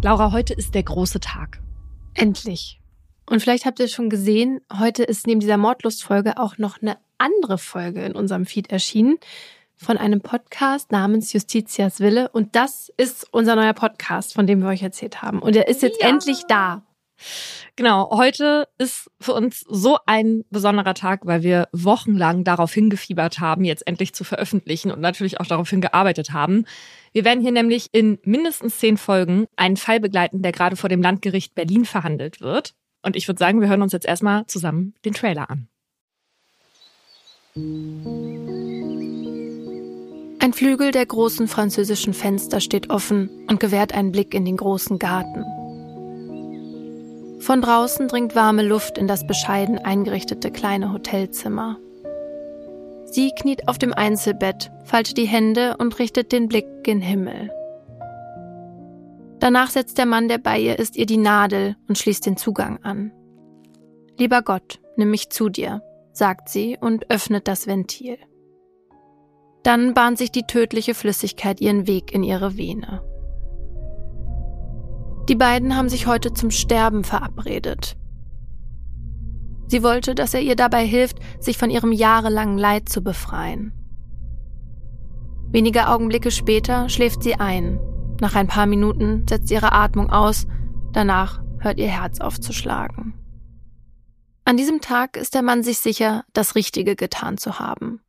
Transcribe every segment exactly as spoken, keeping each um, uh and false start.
Laura, heute ist der große Tag. Endlich. Und vielleicht habt ihr es schon gesehen, heute ist neben dieser Mordlust-Folge auch noch eine andere Folge in unserem Feed erschienen von einem Podcast namens Justitias Wille. Und das ist unser neuer Podcast, von dem wir euch erzählt haben. Und er ist jetzt ja. endlich da. Genau, heute ist für uns so ein besonderer Tag, weil wir wochenlang darauf hingefiebert haben, jetzt endlich zu veröffentlichen und natürlich auch darauf hingearbeitet haben. Wir werden hier nämlich in mindestens zehn Folgen einen Fall begleiten, der gerade vor dem Landgericht Berlin verhandelt wird. Und ich würde sagen, wir hören uns jetzt erstmal zusammen den Trailer an. Ein Flügel der großen französischen Fenster steht offen und gewährt einen Blick in den großen Garten. Von draußen dringt warme Luft in das bescheiden eingerichtete kleine Hotelzimmer. Sie kniet auf dem Einzelbett, faltet die Hände und richtet den Blick gen Himmel. Danach setzt der Mann, der bei ihr ist, ihr die Nadel und schließt den Zugang an. »Lieber Gott, nimm mich zu dir«, sagt sie und öffnet das Ventil. Dann bahnt sich die tödliche Flüssigkeit ihren Weg in ihre Vene. Die beiden haben sich heute zum Sterben verabredet. Sie wollte, dass er ihr dabei hilft, sich von ihrem jahrelangen Leid zu befreien. Wenige Augenblicke später schläft sie ein. Nach ein paar Minuten setzt ihre Atmung aus, danach hört ihr Herz auf zu schlagen. An diesem Tag ist der Mann sich sicher, das Richtige getan zu haben.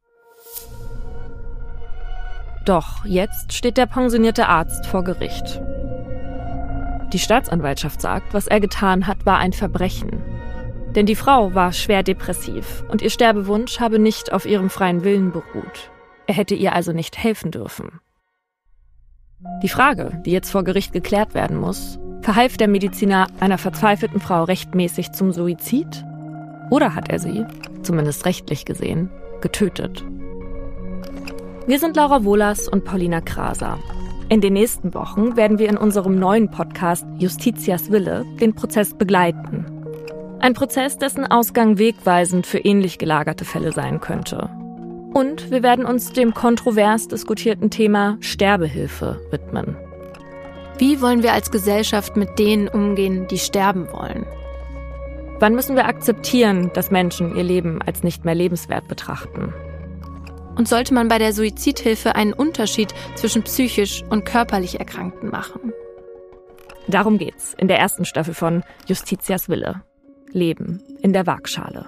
Doch jetzt steht der pensionierte Arzt vor Gericht. Die Staatsanwaltschaft sagt, was er getan hat, war ein Verbrechen. Denn die Frau war schwer depressiv und ihr Sterbewunsch habe nicht auf ihrem freien Willen beruht. Er hätte ihr also nicht helfen dürfen. Die Frage, die jetzt vor Gericht geklärt werden muss, verhalf der Mediziner einer verzweifelten Frau rechtmäßig zum Suizid? Oder hat er sie, zumindest rechtlich gesehen, getötet? Wir sind Laura Wohlers und Paulina Kraser. In den nächsten Wochen werden wir in unserem neuen Podcast Justitias Wille den Prozess begleiten. Ein Prozess, dessen Ausgang wegweisend für ähnlich gelagerte Fälle sein könnte. Und wir werden uns dem kontrovers diskutierten Thema Sterbehilfe widmen. Wie wollen wir als Gesellschaft mit denen umgehen, die sterben wollen? Wann müssen wir akzeptieren, dass Menschen ihr Leben als nicht mehr lebenswert betrachten? Und sollte man bei der Suizidhilfe einen Unterschied zwischen psychisch und körperlich Erkrankten machen? Darum geht's in der ersten Staffel von Justitias Wille. Leben in der Waagschale.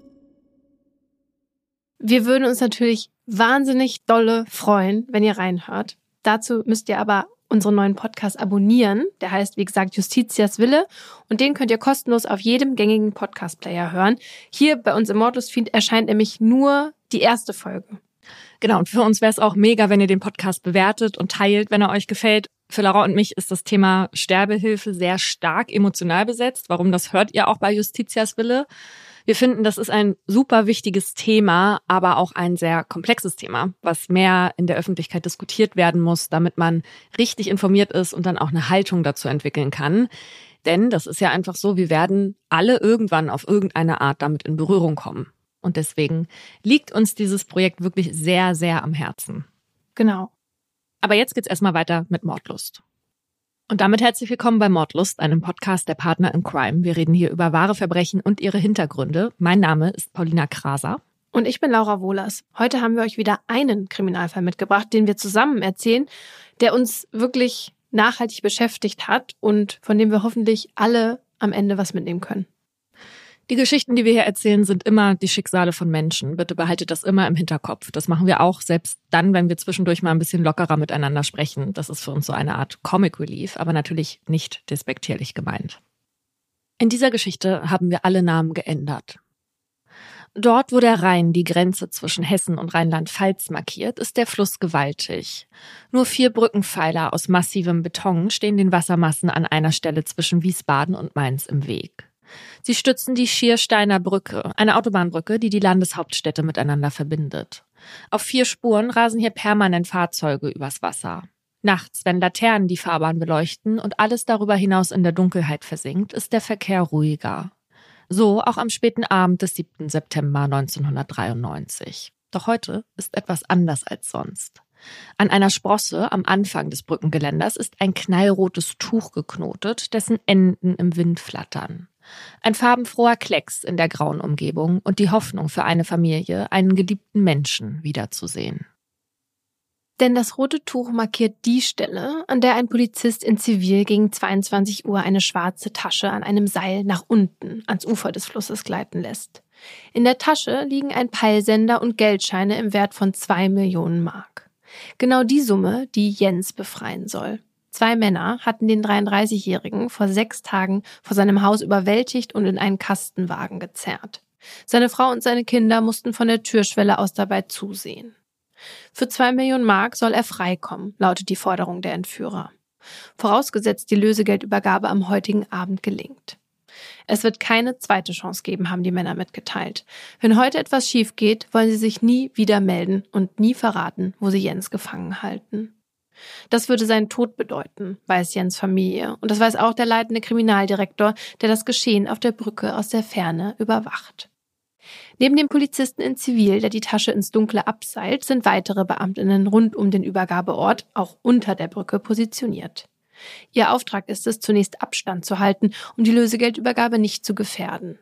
Wir würden uns natürlich wahnsinnig dolle freuen, wenn ihr reinhört. Dazu müsst ihr aber unseren neuen Podcast abonnieren. Der heißt, wie gesagt, Justitias Wille. Und den könnt ihr kostenlos auf jedem gängigen Podcast-Player hören. Hier bei uns im Mordlust-Feed erscheint nämlich nur die erste Folge. Genau, und für uns wäre es auch mega, wenn ihr den Podcast bewertet und teilt, wenn er euch gefällt. Für Laura und mich ist das Thema Sterbehilfe sehr stark emotional besetzt. Warum, das hört ihr auch bei Justitias Wille. Wir finden, das ist ein super wichtiges Thema, aber auch ein sehr komplexes Thema, was mehr in der Öffentlichkeit diskutiert werden muss, damit man richtig informiert ist und dann auch eine Haltung dazu entwickeln kann. Denn das ist ja einfach so, wir werden alle irgendwann auf irgendeine Art damit in Berührung kommen. Und deswegen liegt uns dieses Projekt wirklich sehr, sehr am Herzen. Genau. Aber jetzt geht's erstmal weiter mit Mordlust. Und damit herzlich willkommen bei Mordlust, einem Podcast der Partner in Crime. Wir reden hier über wahre Verbrechen und ihre Hintergründe. Mein Name ist Paulina Kraser. Und ich bin Laura Wohlers. Heute haben wir euch wieder einen Kriminalfall mitgebracht, den wir zusammen erzählen, der uns wirklich nachhaltig beschäftigt hat und von dem wir hoffentlich alle am Ende was mitnehmen können. Die Geschichten, die wir hier erzählen, sind immer die Schicksale von Menschen. Bitte behaltet das immer im Hinterkopf. Das machen wir auch selbst dann, wenn wir zwischendurch mal ein bisschen lockerer miteinander sprechen. Das ist für uns so eine Art Comic Relief, aber natürlich nicht despektierlich gemeint. In dieser Geschichte haben wir alle Namen geändert. Dort, wo der Rhein die Grenze zwischen Hessen und Rheinland-Pfalz markiert, ist der Fluss gewaltig. Nur vier Brückenpfeiler aus massivem Beton stehen den Wassermassen an einer Stelle zwischen Wiesbaden und Mainz im Weg. Sie stützen die Schiersteiner Brücke, eine Autobahnbrücke, die die Landeshauptstädte miteinander verbindet. Auf vier Spuren rasen hier permanent Fahrzeuge übers Wasser. Nachts, wenn Laternen die Fahrbahn beleuchten und alles darüber hinaus in der Dunkelheit versinkt, ist der Verkehr ruhiger. So auch am späten Abend des siebten September neunzehnhundertdreiundneunzig. Doch heute ist etwas anders als sonst. An einer Sprosse am Anfang des Brückengeländers ist ein knallrotes Tuch geknotet, dessen Enden im Wind flattern. Ein farbenfroher Klecks in der grauen Umgebung und die Hoffnung für eine Familie, einen geliebten Menschen wiederzusehen. Denn das rote Tuch markiert die Stelle, an der ein Polizist in Zivil gegen zweiundzwanzig Uhr eine schwarze Tasche an einem Seil nach unten ans Ufer des Flusses gleiten lässt. In der Tasche liegen ein Peilsender und Geldscheine im Wert von zwei Millionen Mark. Genau die Summe, die Jens befreien soll. Zwei Männer hatten den dreiunddreißigjährigen vor sechs Tagen vor seinem Haus überwältigt und in einen Kastenwagen gezerrt. Seine Frau und seine Kinder mussten von der Türschwelle aus dabei zusehen. Für zwei Millionen Mark soll er freikommen, lautet die Forderung der Entführer. Vorausgesetzt, die Lösegeldübergabe am heutigen Abend gelingt. Es wird keine zweite Chance geben, haben die Männer mitgeteilt. Wenn heute etwas schief geht, wollen sie sich nie wieder melden und nie verraten, wo sie Jens gefangen halten. Das würde seinen Tod bedeuten, weiß Jens' Familie. Und das weiß auch der leitende Kriminaldirektor, der das Geschehen auf der Brücke aus der Ferne überwacht. Neben dem Polizisten in Zivil, der die Tasche ins Dunkle abseilt, sind weitere Beamtinnen rund um den Übergabeort, auch unter der Brücke, positioniert. Ihr Auftrag ist es, zunächst Abstand zu halten, um die Lösegeldübergabe nicht zu gefährden.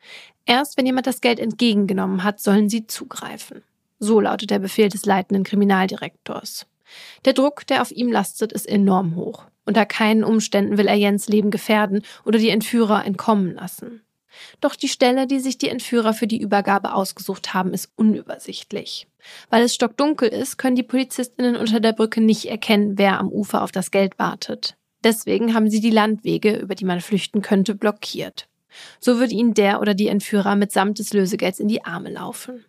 Erst wenn jemand das Geld entgegengenommen hat, sollen sie zugreifen. So lautet der Befehl des leitenden Kriminaldirektors. Der Druck, der auf ihm lastet, ist enorm hoch. Unter keinen Umständen will er Jens' Leben gefährden oder die Entführer entkommen lassen. Doch die Stelle, die sich die Entführer für die Übergabe ausgesucht haben, ist unübersichtlich. Weil es stockdunkel ist, können die PolizistInnen unter der Brücke nicht erkennen, wer am Ufer auf das Geld wartet. Deswegen haben sie die Landwege, über die man flüchten könnte, blockiert. So würde ihnen der oder die Entführer mitsamt des Lösegelds in die Arme laufen.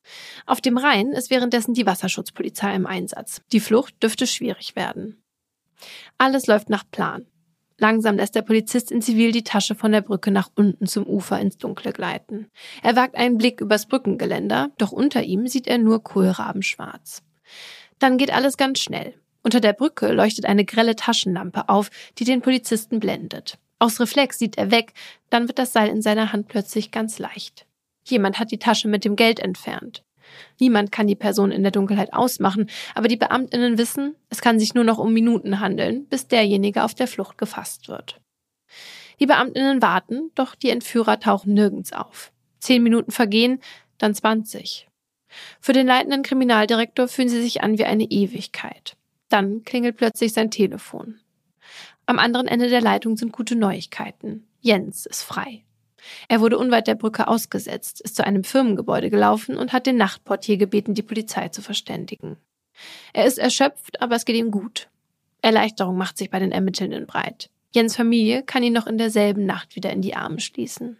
Auf dem Rhein ist währenddessen die Wasserschutzpolizei im Einsatz. Die Flucht dürfte schwierig werden. Alles läuft nach Plan. Langsam lässt der Polizist in Zivil die Tasche von der Brücke nach unten zum Ufer ins Dunkle gleiten. Er wagt einen Blick übers Brückengeländer, doch unter ihm sieht er nur kohlrabenschwarz. Dann geht alles ganz schnell. Unter der Brücke leuchtet eine grelle Taschenlampe auf, die den Polizisten blendet. Aus Reflex sieht er weg, dann wird das Seil in seiner Hand plötzlich ganz leicht. Jemand hat die Tasche mit dem Geld entfernt. Niemand kann die Person in der Dunkelheit ausmachen, aber die BeamtInnen wissen, es kann sich nur noch um Minuten handeln, bis derjenige auf der Flucht gefasst wird. Die BeamtInnen warten, doch die Entführer tauchen nirgends auf. Zehn Minuten vergehen, dann zwanzig. Für den leitenden Kriminaldirektor fühlen sie sich an wie eine Ewigkeit. Dann klingelt plötzlich sein Telefon. Am anderen Ende der Leitung sind gute Neuigkeiten. Jens ist frei. Er wurde unweit der Brücke ausgesetzt, ist zu einem Firmengebäude gelaufen und hat den Nachtportier gebeten, die Polizei zu verständigen. Er ist erschöpft, aber es geht ihm gut. Erleichterung macht sich bei den Ermittelnden breit. Jens' Familie kann ihn noch in derselben Nacht wieder in die Arme schließen.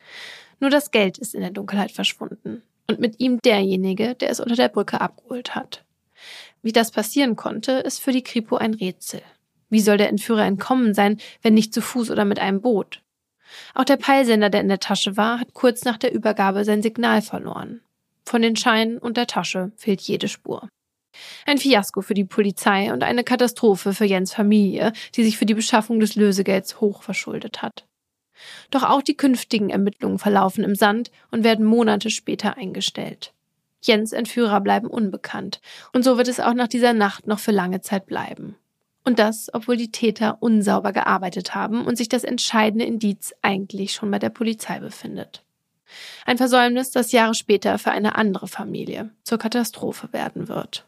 Nur das Geld ist in der Dunkelheit verschwunden und mit ihm derjenige, der es unter der Brücke abgeholt hat. Wie das passieren konnte, ist für die Kripo ein Rätsel. Wie soll der Entführer entkommen sein, wenn nicht zu Fuß oder mit einem Boot? Auch der Peilsender, der in der Tasche war, hat kurz nach der Übergabe sein Signal verloren. Von den Scheinen und der Tasche fehlt jede Spur. Ein Fiasko für die Polizei und eine Katastrophe für Jens' Familie, die sich für die Beschaffung des Lösegelds hoch verschuldet hat. Doch auch die künftigen Ermittlungen verlaufen im Sand und werden Monate später eingestellt. Jens' Entführer bleiben unbekannt und so wird es auch nach dieser Nacht noch für lange Zeit bleiben. Und das, obwohl die Täter unsauber gearbeitet haben und sich das entscheidende Indiz eigentlich schon bei der Polizei befindet. Ein Versäumnis, das Jahre später für eine andere Familie zur Katastrophe werden wird.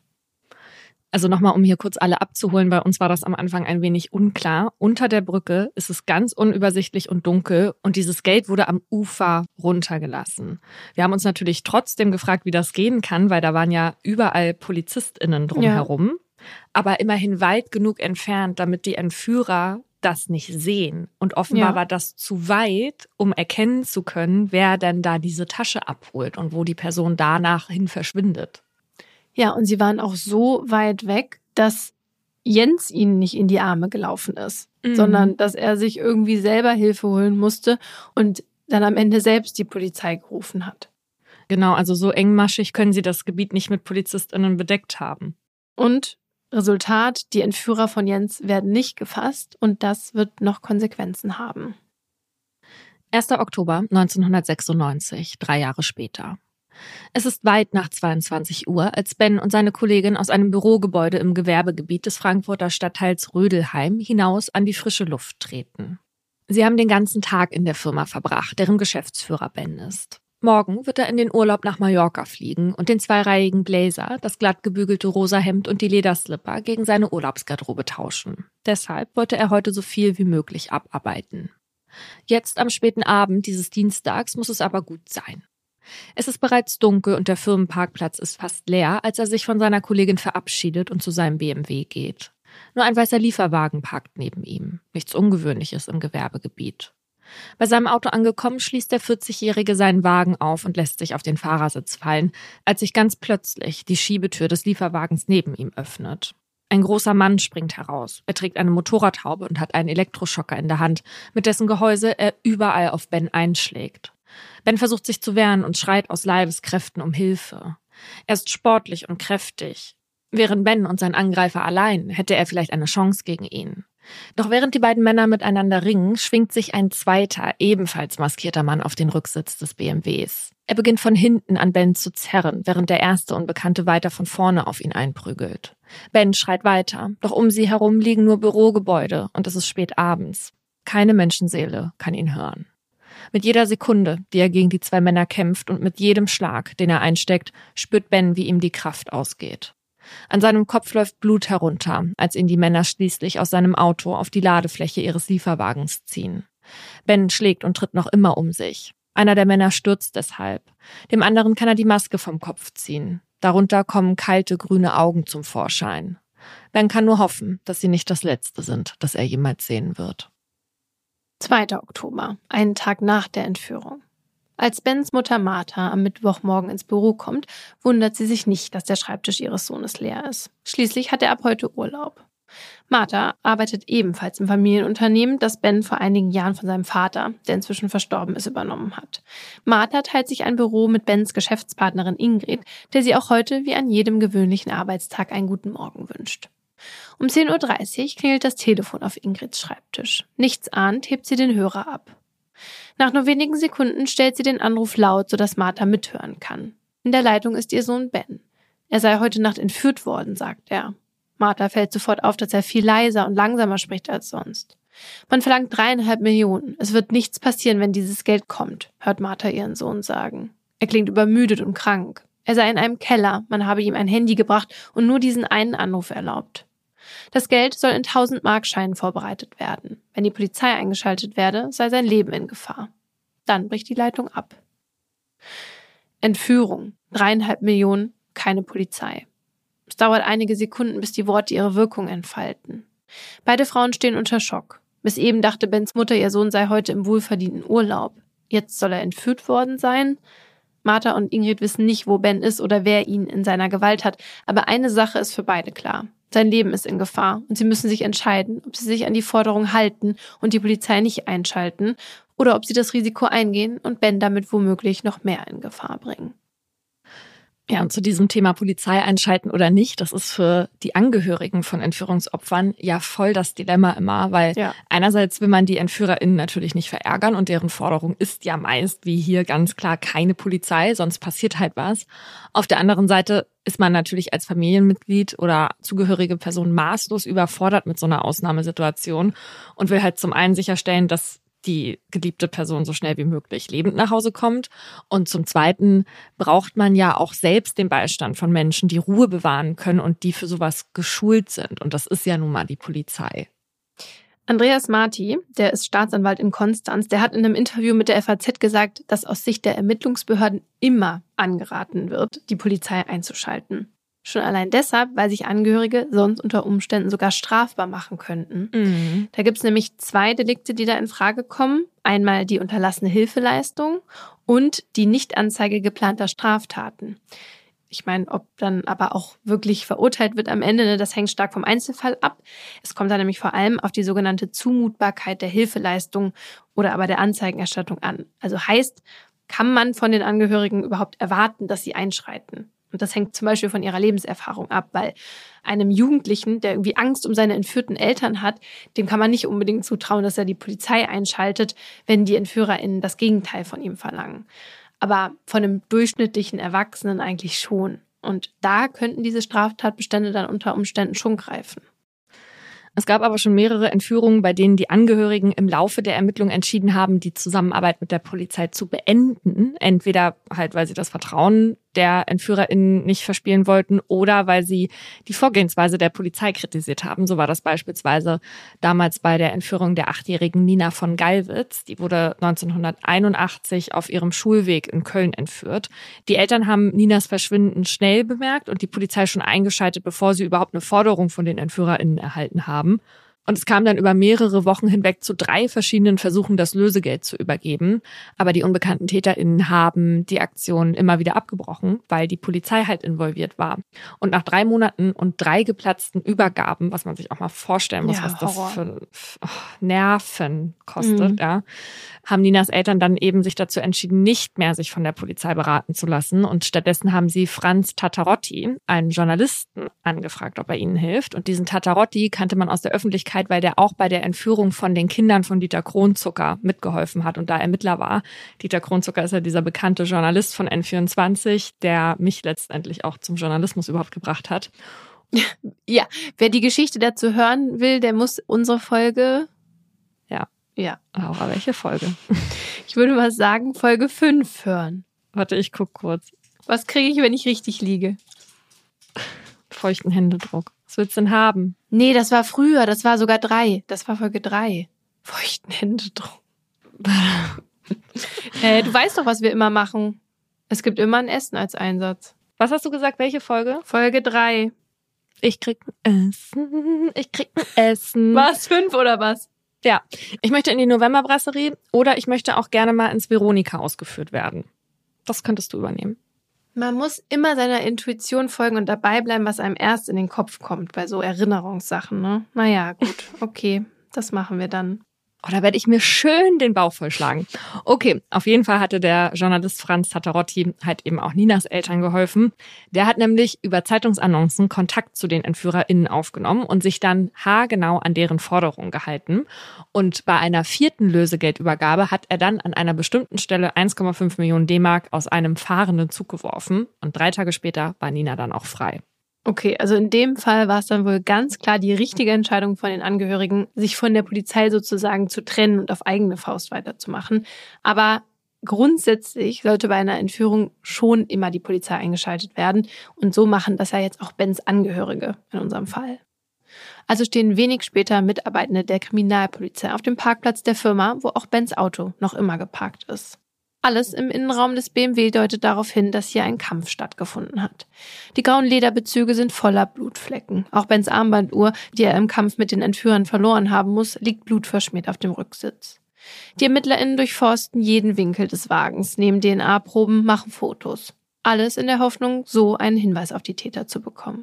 Also nochmal, um hier kurz alle abzuholen, bei uns war das am Anfang ein wenig unklar. Unter der Brücke ist es ganz unübersichtlich und dunkel und dieses Geld wurde am Ufer runtergelassen. Wir haben uns natürlich trotzdem gefragt, wie das gehen kann, weil da waren ja überall PolizistInnen drumherum. Ja. Aber immerhin weit genug entfernt, damit die Entführer das nicht sehen. Und offenbar ja. war das zu weit, um erkennen zu können, wer denn da diese Tasche abholt und wo die Person danach hin verschwindet. Ja, und sie waren auch so weit weg, dass Jens ihnen nicht in die Arme gelaufen ist, mhm. sondern dass er sich irgendwie selber Hilfe holen musste und dann am Ende selbst die Polizei gerufen hat. Genau, also so engmaschig können sie das Gebiet nicht mit PolizistInnen bedeckt haben. Und Resultat, die Entführer von Jens werden nicht gefasst und das wird noch Konsequenzen haben. erster Oktober neunzehnhundertsechsundneunzig, drei Jahre später. Es ist weit nach zweiundzwanzig Uhr, als Ben und seine Kollegin aus einem Bürogebäude im Gewerbegebiet des Frankfurter Stadtteils Rödelheim hinaus an die frische Luft treten. Sie haben den ganzen Tag in der Firma verbracht, deren Geschäftsführer Ben ist. Morgen wird er in den Urlaub nach Mallorca fliegen und den zweireihigen Blazer, das glatt gebügelte rosa Hemd und die Lederslipper gegen seine Urlaubsgarderobe tauschen. Deshalb wollte er heute so viel wie möglich abarbeiten. Jetzt am späten Abend dieses Dienstags muss es aber gut sein. Es ist bereits dunkel und der Firmenparkplatz ist fast leer, als er sich von seiner Kollegin verabschiedet und zu seinem B M W geht. Nur ein weißer Lieferwagen parkt neben ihm. Nichts Ungewöhnliches im Gewerbegebiet. Bei seinem Auto angekommen, schließt der vierzigjährige seinen Wagen auf und lässt sich auf den Fahrersitz fallen, als sich ganz plötzlich die Schiebetür des Lieferwagens neben ihm öffnet. Ein großer Mann springt heraus. Er trägt eine Motorradhaube und hat einen Elektroschocker in der Hand, mit dessen Gehäuse er überall auf Ben einschlägt. Ben versucht sich zu wehren und schreit aus Leibeskräften um Hilfe. Er ist sportlich und kräftig. Wären Ben und sein Angreifer allein, hätte er vielleicht eine Chance gegen ihn. Doch während die beiden Männer miteinander ringen, schwingt sich ein zweiter, ebenfalls maskierter Mann auf den Rücksitz des B M Ws. Er beginnt von hinten an Ben zu zerren, während der erste Unbekannte weiter von vorne auf ihn einprügelt. Ben schreit weiter, doch um sie herum liegen nur Bürogebäude und es ist spät abends. Keine Menschenseele kann ihn hören. Mit jeder Sekunde, die er gegen die zwei Männer kämpft und mit jedem Schlag, den er einsteckt, spürt Ben, wie ihm die Kraft ausgeht. An seinem Kopf läuft Blut herunter, als ihn die Männer schließlich aus seinem Auto auf die Ladefläche ihres Lieferwagens ziehen. Ben schlägt und tritt noch immer um sich. Einer der Männer stürzt deshalb. Dem anderen kann er die Maske vom Kopf ziehen. Darunter kommen kalte, grüne Augen zum Vorschein. Ben kann nur hoffen, dass sie nicht das Letzte sind, das er jemals sehen wird. zweiter Oktober, einen Tag nach der Entführung. Als Bens Mutter Martha am Mittwochmorgen ins Büro kommt, wundert sie sich nicht, dass der Schreibtisch ihres Sohnes leer ist. Schließlich hat er ab heute Urlaub. Martha arbeitet ebenfalls im Familienunternehmen, das Ben vor einigen Jahren von seinem Vater, der inzwischen verstorben ist, übernommen hat. Martha teilt sich ein Büro mit Bens Geschäftspartnerin Ingrid, der sie auch heute wie an jedem gewöhnlichen Arbeitstag einen guten Morgen wünscht. Um zehn Uhr dreißig klingelt das Telefon auf Ingrids Schreibtisch. Nichts ahnt, hebt sie den Hörer ab. Nach nur wenigen Sekunden stellt sie den Anruf laut, sodass Martha mithören kann. In der Leitung ist ihr Sohn Ben. Er sei heute Nacht entführt worden, sagt er. Martha fällt sofort auf, dass er viel leiser und langsamer spricht als sonst. Man verlangt dreieinhalb Millionen. Es wird nichts passieren, wenn dieses Geld kommt, hört Martha ihren Sohn sagen. Er klingt übermüdet und krank. Er sei in einem Keller, man habe ihm ein Handy gebracht und nur diesen einen Anruf erlaubt. Das Geld soll in tausend-Mark-Scheinen vorbereitet werden. Wenn die Polizei eingeschaltet werde, sei sein Leben in Gefahr. Dann bricht die Leitung ab. Entführung, dreieinhalb Millionen, keine Polizei. Es dauert einige Sekunden, bis die Worte ihre Wirkung entfalten. Beide Frauen stehen unter Schock. Bis eben dachte Bens Mutter, ihr Sohn sei heute im wohlverdienten Urlaub. Jetzt soll er entführt worden sein? Martha und Ingrid wissen nicht, wo Ben ist oder wer ihn in seiner Gewalt hat. Aber eine Sache ist für beide klar. Sein Leben ist in Gefahr und sie müssen sich entscheiden, ob sie sich an die Forderung halten und die Polizei nicht einschalten oder ob sie das Risiko eingehen und Ben damit womöglich noch mehr in Gefahr bringen. Ja, und zu diesem Thema Polizei einschalten oder nicht, das ist für die Angehörigen von Entführungsopfern ja voll das Dilemma immer, weil ja. einerseits will man die EntführerInnen natürlich nicht verärgern und deren Forderung ist ja meist, wie hier ganz klar, keine Polizei, sonst passiert halt was. Auf der anderen Seite ist man natürlich als Familienmitglied oder zugehörige Person maßlos überfordert mit so einer Ausnahmesituation und will halt zum einen sicherstellen, dass die geliebte Person so schnell wie möglich lebend nach Hause kommt. Und zum Zweiten braucht man ja auch selbst den Beistand von Menschen, die Ruhe bewahren können und die für sowas geschult sind. Und das ist ja nun mal die Polizei. Andreas Marti, der ist Staatsanwalt in Konstanz, der hat in einem Interview mit der F A Z gesagt, dass aus Sicht der Ermittlungsbehörden immer angeraten wird, die Polizei einzuschalten. Schon allein deshalb, weil sich Angehörige sonst unter Umständen sogar strafbar machen könnten. Mhm. Da gibt es nämlich zwei Delikte, die da in Frage kommen. Einmal die unterlassene Hilfeleistung und die Nichtanzeige geplanter Straftaten. Ich meine, ob dann aber auch wirklich verurteilt wird am Ende, ne, das hängt stark vom Einzelfall ab. Es kommt da nämlich vor allem auf die sogenannte Zumutbarkeit der Hilfeleistung oder aber der Anzeigenerstattung an. Also heißt, kann man von den Angehörigen überhaupt erwarten, dass sie einschreiten? Und das hängt zum Beispiel von ihrer Lebenserfahrung ab, weil einem Jugendlichen, der irgendwie Angst um seine entführten Eltern hat, dem kann man nicht unbedingt zutrauen, dass er die Polizei einschaltet, wenn die EntführerInnen das Gegenteil von ihm verlangen. aber von einem durchschnittlichen Erwachsenen eigentlich schon. Und da könnten diese Straftatbestände dann unter Umständen schon greifen. Es gab aber schon mehrere Entführungen, bei denen die Angehörigen im Laufe der Ermittlungen entschieden haben, die Zusammenarbeit mit der Polizei zu beenden. Entweder halt, weil sie das Vertrauen der EntführerInnen nicht verspielen wollten oder weil sie die Vorgehensweise der Polizei kritisiert haben. So war das beispielsweise damals bei der Entführung der achtjährigen Nina von Gallwitz. Die wurde neunzehnhunderteinundachtzig auf ihrem Schulweg in Köln entführt. Die Eltern haben Ninas Verschwinden schnell bemerkt und die Polizei schon eingeschaltet, bevor sie überhaupt eine Forderung von den EntführerInnen erhalten haben. Und es kam dann über mehrere Wochen hinweg zu drei verschiedenen Versuchen, das Lösegeld zu übergeben. Aber die unbekannten TäterInnen haben die Aktion immer wieder abgebrochen, weil die Polizei halt involviert war. Und nach drei Monaten und drei geplatzten Übergaben, was man sich auch mal vorstellen muss, ja, was das Horror. für oh, Nerven kostet, Mhm. ja, haben Ninas Eltern dann eben sich dazu entschieden, nicht mehr sich von der Polizei beraten zu lassen. Und stattdessen haben sie Franz Tatarotti, einen Journalisten, angefragt, ob er ihnen hilft. Und diesen Tatarotti kannte man aus der Öffentlichkeit, weil der auch bei der Entführung von den Kindern von Dieter Kronzucker mitgeholfen hat und da Ermittler war. Dieter Kronzucker ist ja dieser bekannte Journalist von N vierundzwanzig, der mich letztendlich auch zum Journalismus überhaupt gebracht hat. Ja, wer die Geschichte dazu hören will, der muss unsere Folge... Ja. Ja. Aber welche Folge? Ich würde mal sagen, Folge fünf hören. Warte, ich guck kurz. Was kriege ich, wenn ich richtig liege? Feuchten Händedruck. Was willst du denn haben? Nee, das war früher, das war sogar drei. Das war Folge drei. Feuchten Händedruck. äh, du weißt doch, was wir immer machen. Es gibt immer ein Essen als Einsatz. Was hast du gesagt, welche Folge? Folge drei. Ich krieg ein Essen, ich krieg ein Essen. Was, fünf oder was? Ja, ich möchte in die Novemberbrasserie oder ich möchte auch gerne mal ins Veronika ausgeführt werden. Das könntest du übernehmen. Man muss immer seiner Intuition folgen und dabei bleiben, was einem erst in den Kopf kommt bei so Erinnerungssachen, ne? Naja, gut, okay, das machen wir dann. Oh, da werde ich mir schön den Bauch vollschlagen. Okay, auf jeden Fall hatte der Journalist Franz Tatarotti halt eben auch Ninas Eltern geholfen. Der hat nämlich über Zeitungsannoncen Kontakt zu den EntführerInnen aufgenommen und sich dann haargenau an deren Forderungen gehalten. Und bei einer vierten Lösegeldübergabe hat er dann an einer bestimmten Stelle eins Komma fünf Millionen D-Mark aus einem fahrenden Zug geworfen. Und drei Tage später war Nina dann auch frei. Okay, also in dem Fall war es dann wohl ganz klar die richtige Entscheidung von den Angehörigen, sich von der Polizei sozusagen zu trennen und auf eigene Faust weiterzumachen. Aber grundsätzlich sollte bei einer Entführung schon immer die Polizei eingeschaltet werden. Und so machen das ja jetzt auch Bens Angehörige in unserem Fall. Also stehen wenig später Mitarbeitende der Kriminalpolizei auf dem Parkplatz der Firma, wo auch Bens Auto noch immer geparkt ist. Alles im Innenraum des B M W deutet darauf hin, dass hier ein Kampf stattgefunden hat. Die grauen Lederbezüge sind voller Blutflecken. Auch Bens Armbanduhr, die er im Kampf mit den Entführern verloren haben muss, liegt blutverschmiert auf dem Rücksitz. Die ErmittlerInnen durchforsten jeden Winkel des Wagens, nehmen D N A-Proben, machen Fotos. Alles in der Hoffnung, so einen Hinweis auf die Täter zu bekommen.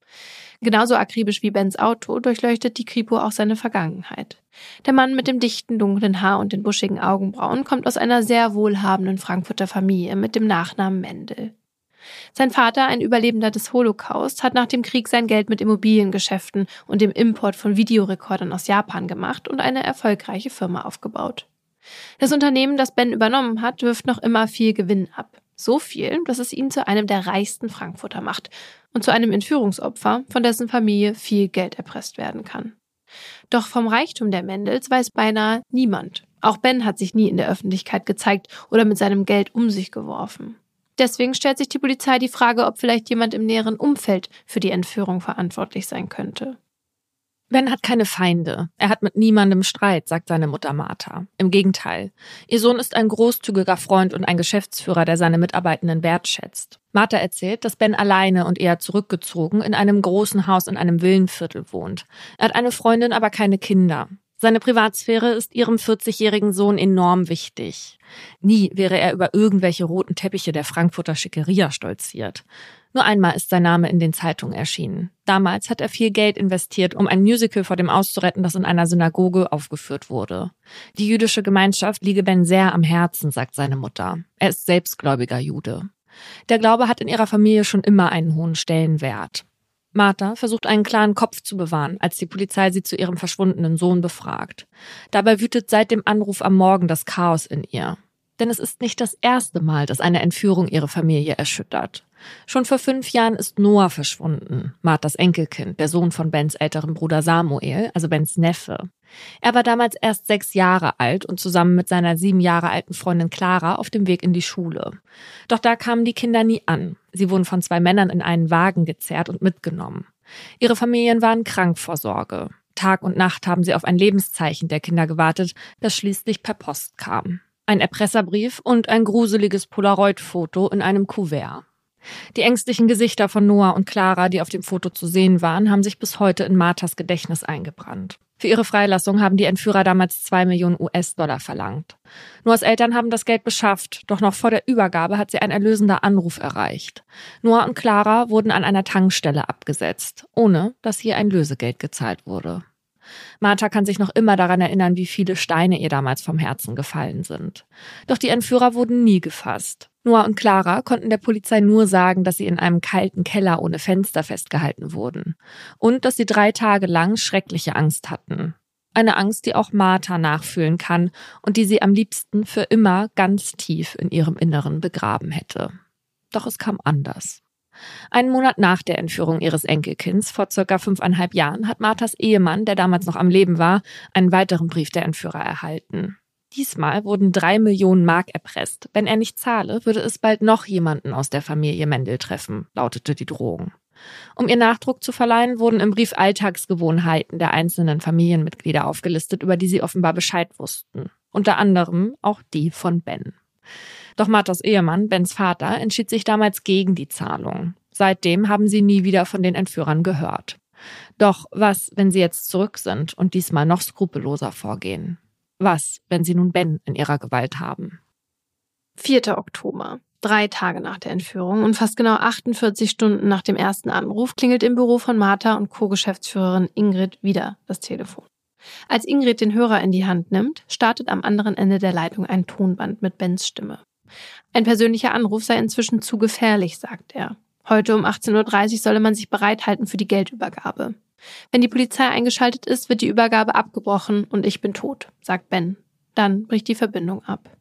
Genauso akribisch wie Bens Auto durchleuchtet die Kripo auch seine Vergangenheit. Der Mann mit dem dichten, dunklen Haar und den buschigen Augenbrauen kommt aus einer sehr wohlhabenden Frankfurter Familie mit dem Nachnamen Mendel. Sein Vater, ein Überlebender des Holocaust, hat nach dem Krieg sein Geld mit Immobiliengeschäften und dem Import von Videorekordern aus Japan gemacht und eine erfolgreiche Firma aufgebaut. Das Unternehmen, das Ben übernommen hat, wirft noch immer viel Gewinn ab. So viel, dass es ihn zu einem der reichsten Frankfurter macht und zu einem Entführungsopfer, von dessen Familie viel Geld erpresst werden kann. Doch vom Reichtum der Mendels weiß beinahe niemand. Auch Ben hat sich nie in der Öffentlichkeit gezeigt oder mit seinem Geld um sich geworfen. Deswegen stellt sich die Polizei die Frage, ob vielleicht jemand im näheren Umfeld für die Entführung verantwortlich sein könnte. Ben hat keine Feinde. Er hat mit niemandem Streit, sagt seine Mutter Martha. Im Gegenteil. Ihr Sohn ist ein großzügiger Freund und ein Geschäftsführer, der seine Mitarbeitenden wertschätzt. Martha erzählt, dass Ben alleine und eher zurückgezogen in einem großen Haus in einem Villenviertel wohnt. Er hat eine Freundin, aber keine Kinder. Seine Privatsphäre ist ihrem vierzigjährigen Sohn enorm wichtig. Nie wäre er über irgendwelche roten Teppiche der Frankfurter Schickeria stolziert. Nur einmal ist sein Name in den Zeitungen erschienen. Damals hat er viel Geld investiert, um ein Musical vor dem Aus zu retten, das in einer Synagoge aufgeführt wurde. Die jüdische Gemeinschaft liege Ben sehr am Herzen, sagt seine Mutter. Er ist selbstgläubiger Jude. Der Glaube hat in ihrer Familie schon immer einen hohen Stellenwert. Martha versucht einen klaren Kopf zu bewahren, als die Polizei sie zu ihrem verschwundenen Sohn befragt. Dabei wütet seit dem Anruf am Morgen das Chaos in ihr. Denn es ist nicht das erste Mal, dass eine Entführung ihre Familie erschüttert. Schon vor fünf Jahren ist Noah verschwunden, Marthas Enkelkind, der Sohn von Bens älterem Bruder Samuel, also Bens Neffe. Er war damals erst sechs Jahre alt und zusammen mit seiner sieben Jahre alten Freundin Clara auf dem Weg in die Schule. Doch da kamen die Kinder nie an. Sie wurden von zwei Männern in einen Wagen gezerrt und mitgenommen. Ihre Familien waren krank vor Sorge. Tag und Nacht haben sie auf ein Lebenszeichen der Kinder gewartet, das schließlich per Post kam. Ein Erpresserbrief und ein gruseliges Polaroid-Foto in einem Kuvert. Die ängstlichen Gesichter von Noah und Clara, die auf dem Foto zu sehen waren, haben sich bis heute in Marthas Gedächtnis eingebrannt. Für ihre Freilassung haben die Entführer damals zwei Millionen U S-Dollar verlangt. Noahs Eltern haben das Geld beschafft, doch noch vor der Übergabe hat sie ein erlösender Anruf erreicht. Noah und Clara wurden an einer Tankstelle abgesetzt, ohne dass hier ein Lösegeld gezahlt wurde. Martha kann sich noch immer daran erinnern, wie viele Steine ihr damals vom Herzen gefallen sind. Doch die Entführer wurden nie gefasst. Noah und Clara konnten der Polizei nur sagen, dass sie in einem kalten Keller ohne Fenster festgehalten wurden und dass sie drei Tage lang schreckliche Angst hatten. Eine Angst, die auch Martha nachfühlen kann und die sie am liebsten für immer ganz tief in ihrem Inneren begraben hätte. Doch es kam anders. Einen Monat nach der Entführung ihres Enkelkinds, vor circa fünfeinhalb Jahren, hat Marthas Ehemann, der damals noch am Leben war, einen weiteren Brief der Entführer erhalten. Diesmal wurden drei Millionen Mark erpresst. Wenn er nicht zahle, würde es bald noch jemanden aus der Familie Mendel treffen, lautete die Drohung. Um ihr Nachdruck zu verleihen, wurden im Brief Alltagsgewohnheiten der einzelnen Familienmitglieder aufgelistet, über die sie offenbar Bescheid wussten. Unter anderem auch die von Ben. Doch Marthas Ehemann, Bens Vater, entschied sich damals gegen die Zahlung. Seitdem haben sie nie wieder von den Entführern gehört. Doch was, wenn sie jetzt zurück sind und diesmal noch skrupelloser vorgehen? Was, wenn sie nun Ben in ihrer Gewalt haben? vierter Oktober, drei Tage nach der Entführung und fast genau achtundvierzig Stunden nach dem ersten Anruf klingelt im Büro von Martha und Co-Geschäftsführerin Ingrid wieder das Telefon. Als Ingrid den Hörer in die Hand nimmt, startet am anderen Ende der Leitung ein Tonband mit Bens Stimme. Ein persönlicher Anruf sei inzwischen zu gefährlich, sagt er. Heute um achtzehn Uhr dreißig solle man sich bereithalten für die Geldübergabe. Wenn die Polizei eingeschaltet ist, wird die Übergabe abgebrochen und ich bin tot, sagt Ben. Dann bricht die Verbindung ab.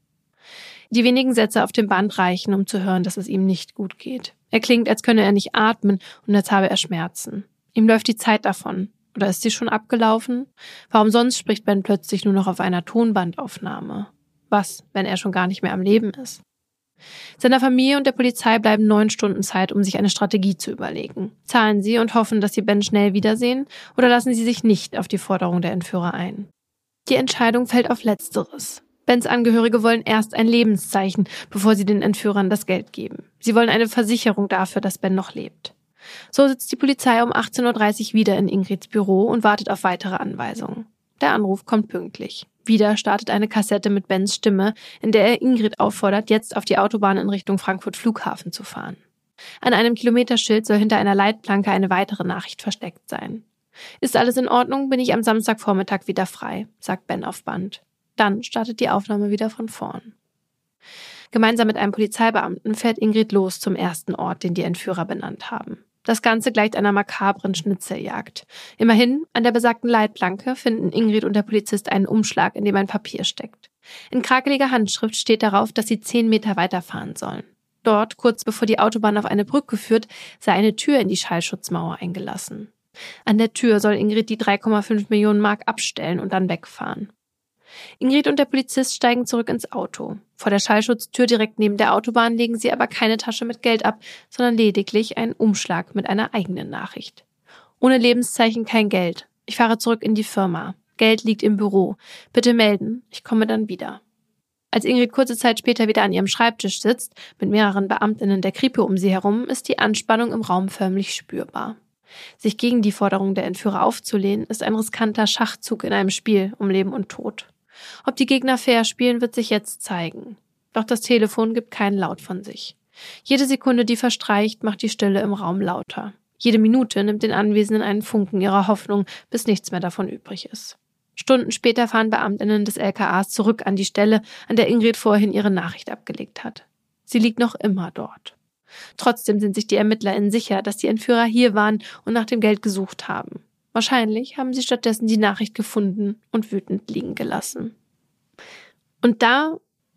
Die wenigen Sätze auf dem Band reichen, um zu hören, dass es ihm nicht gut geht. Er klingt, als könne er nicht atmen und als habe er Schmerzen. Ihm läuft die Zeit davon. Oder ist sie schon abgelaufen? Warum sonst spricht Ben plötzlich nur noch auf einer Tonbandaufnahme? Was, wenn er schon gar nicht mehr am Leben ist? Seiner Familie und der Polizei bleiben neun Stunden Zeit, um sich eine Strategie zu überlegen. Zahlen sie und hoffen, dass sie Ben schnell wiedersehen, oder lassen sie sich nicht auf die Forderung der Entführer ein? Die Entscheidung fällt auf Letzteres. Bens Angehörige wollen erst ein Lebenszeichen, bevor sie den Entführern das Geld geben. Sie wollen eine Versicherung dafür, dass Ben noch lebt. So sitzt die Polizei um achtzehn Uhr dreißig wieder in Ingrids Büro und wartet auf weitere Anweisungen. Der Anruf kommt pünktlich. Wieder startet eine Kassette mit Bens Stimme, in der er Ingrid auffordert, jetzt auf die Autobahn in Richtung Frankfurt Flughafen zu fahren. An einem Kilometerschild soll hinter einer Leitplanke eine weitere Nachricht versteckt sein. Ist alles in Ordnung, bin ich am Samstagvormittag wieder frei, sagt Ben auf Band. Dann startet die Aufnahme wieder von vorn. Gemeinsam mit einem Polizeibeamten fährt Ingrid los zum ersten Ort, den die Entführer benannt haben. Das Ganze gleicht einer makabren Schnitzeljagd. Immerhin, an der besagten Leitplanke finden Ingrid und der Polizist einen Umschlag, in dem ein Papier steckt. In krakeliger Handschrift steht darauf, dass sie zehn Meter weiterfahren sollen. Dort, kurz bevor die Autobahn auf eine Brücke führt, sei eine Tür in die Schallschutzmauer eingelassen. An der Tür soll Ingrid die drei Komma fünf Millionen Mark abstellen und dann wegfahren. Ingrid und der Polizist steigen zurück ins Auto. Vor der Schallschutztür direkt neben der Autobahn legen sie aber keine Tasche mit Geld ab, sondern lediglich einen Umschlag mit einer eigenen Nachricht. Ohne Lebenszeichen kein Geld. Ich fahre zurück in die Firma. Geld liegt im Büro. Bitte melden. Ich komme dann wieder. Als Ingrid kurze Zeit später wieder an ihrem Schreibtisch sitzt, mit mehreren Beamtinnen der Kripo um sie herum, ist die Anspannung im Raum förmlich spürbar. Sich gegen die Forderung der Entführer aufzulehnen, ist ein riskanter Schachzug in einem Spiel um Leben und Tod. Ob die Gegner fair spielen, wird sich jetzt zeigen. Doch das Telefon gibt keinen Laut von sich. Jede Sekunde, die verstreicht, macht die Stille im Raum lauter. Jede Minute nimmt den Anwesenden einen Funken ihrer Hoffnung, bis nichts mehr davon übrig ist. Stunden später fahren Beamtinnen des L K As zurück an die Stelle, an der Ingrid vorhin ihre Nachricht abgelegt hat. Sie liegt noch immer dort. Trotzdem sind sich die ErmittlerInnen sicher, dass die Entführer hier waren und nach dem Geld gesucht haben. Wahrscheinlich haben sie stattdessen die Nachricht gefunden und wütend liegen gelassen. Und da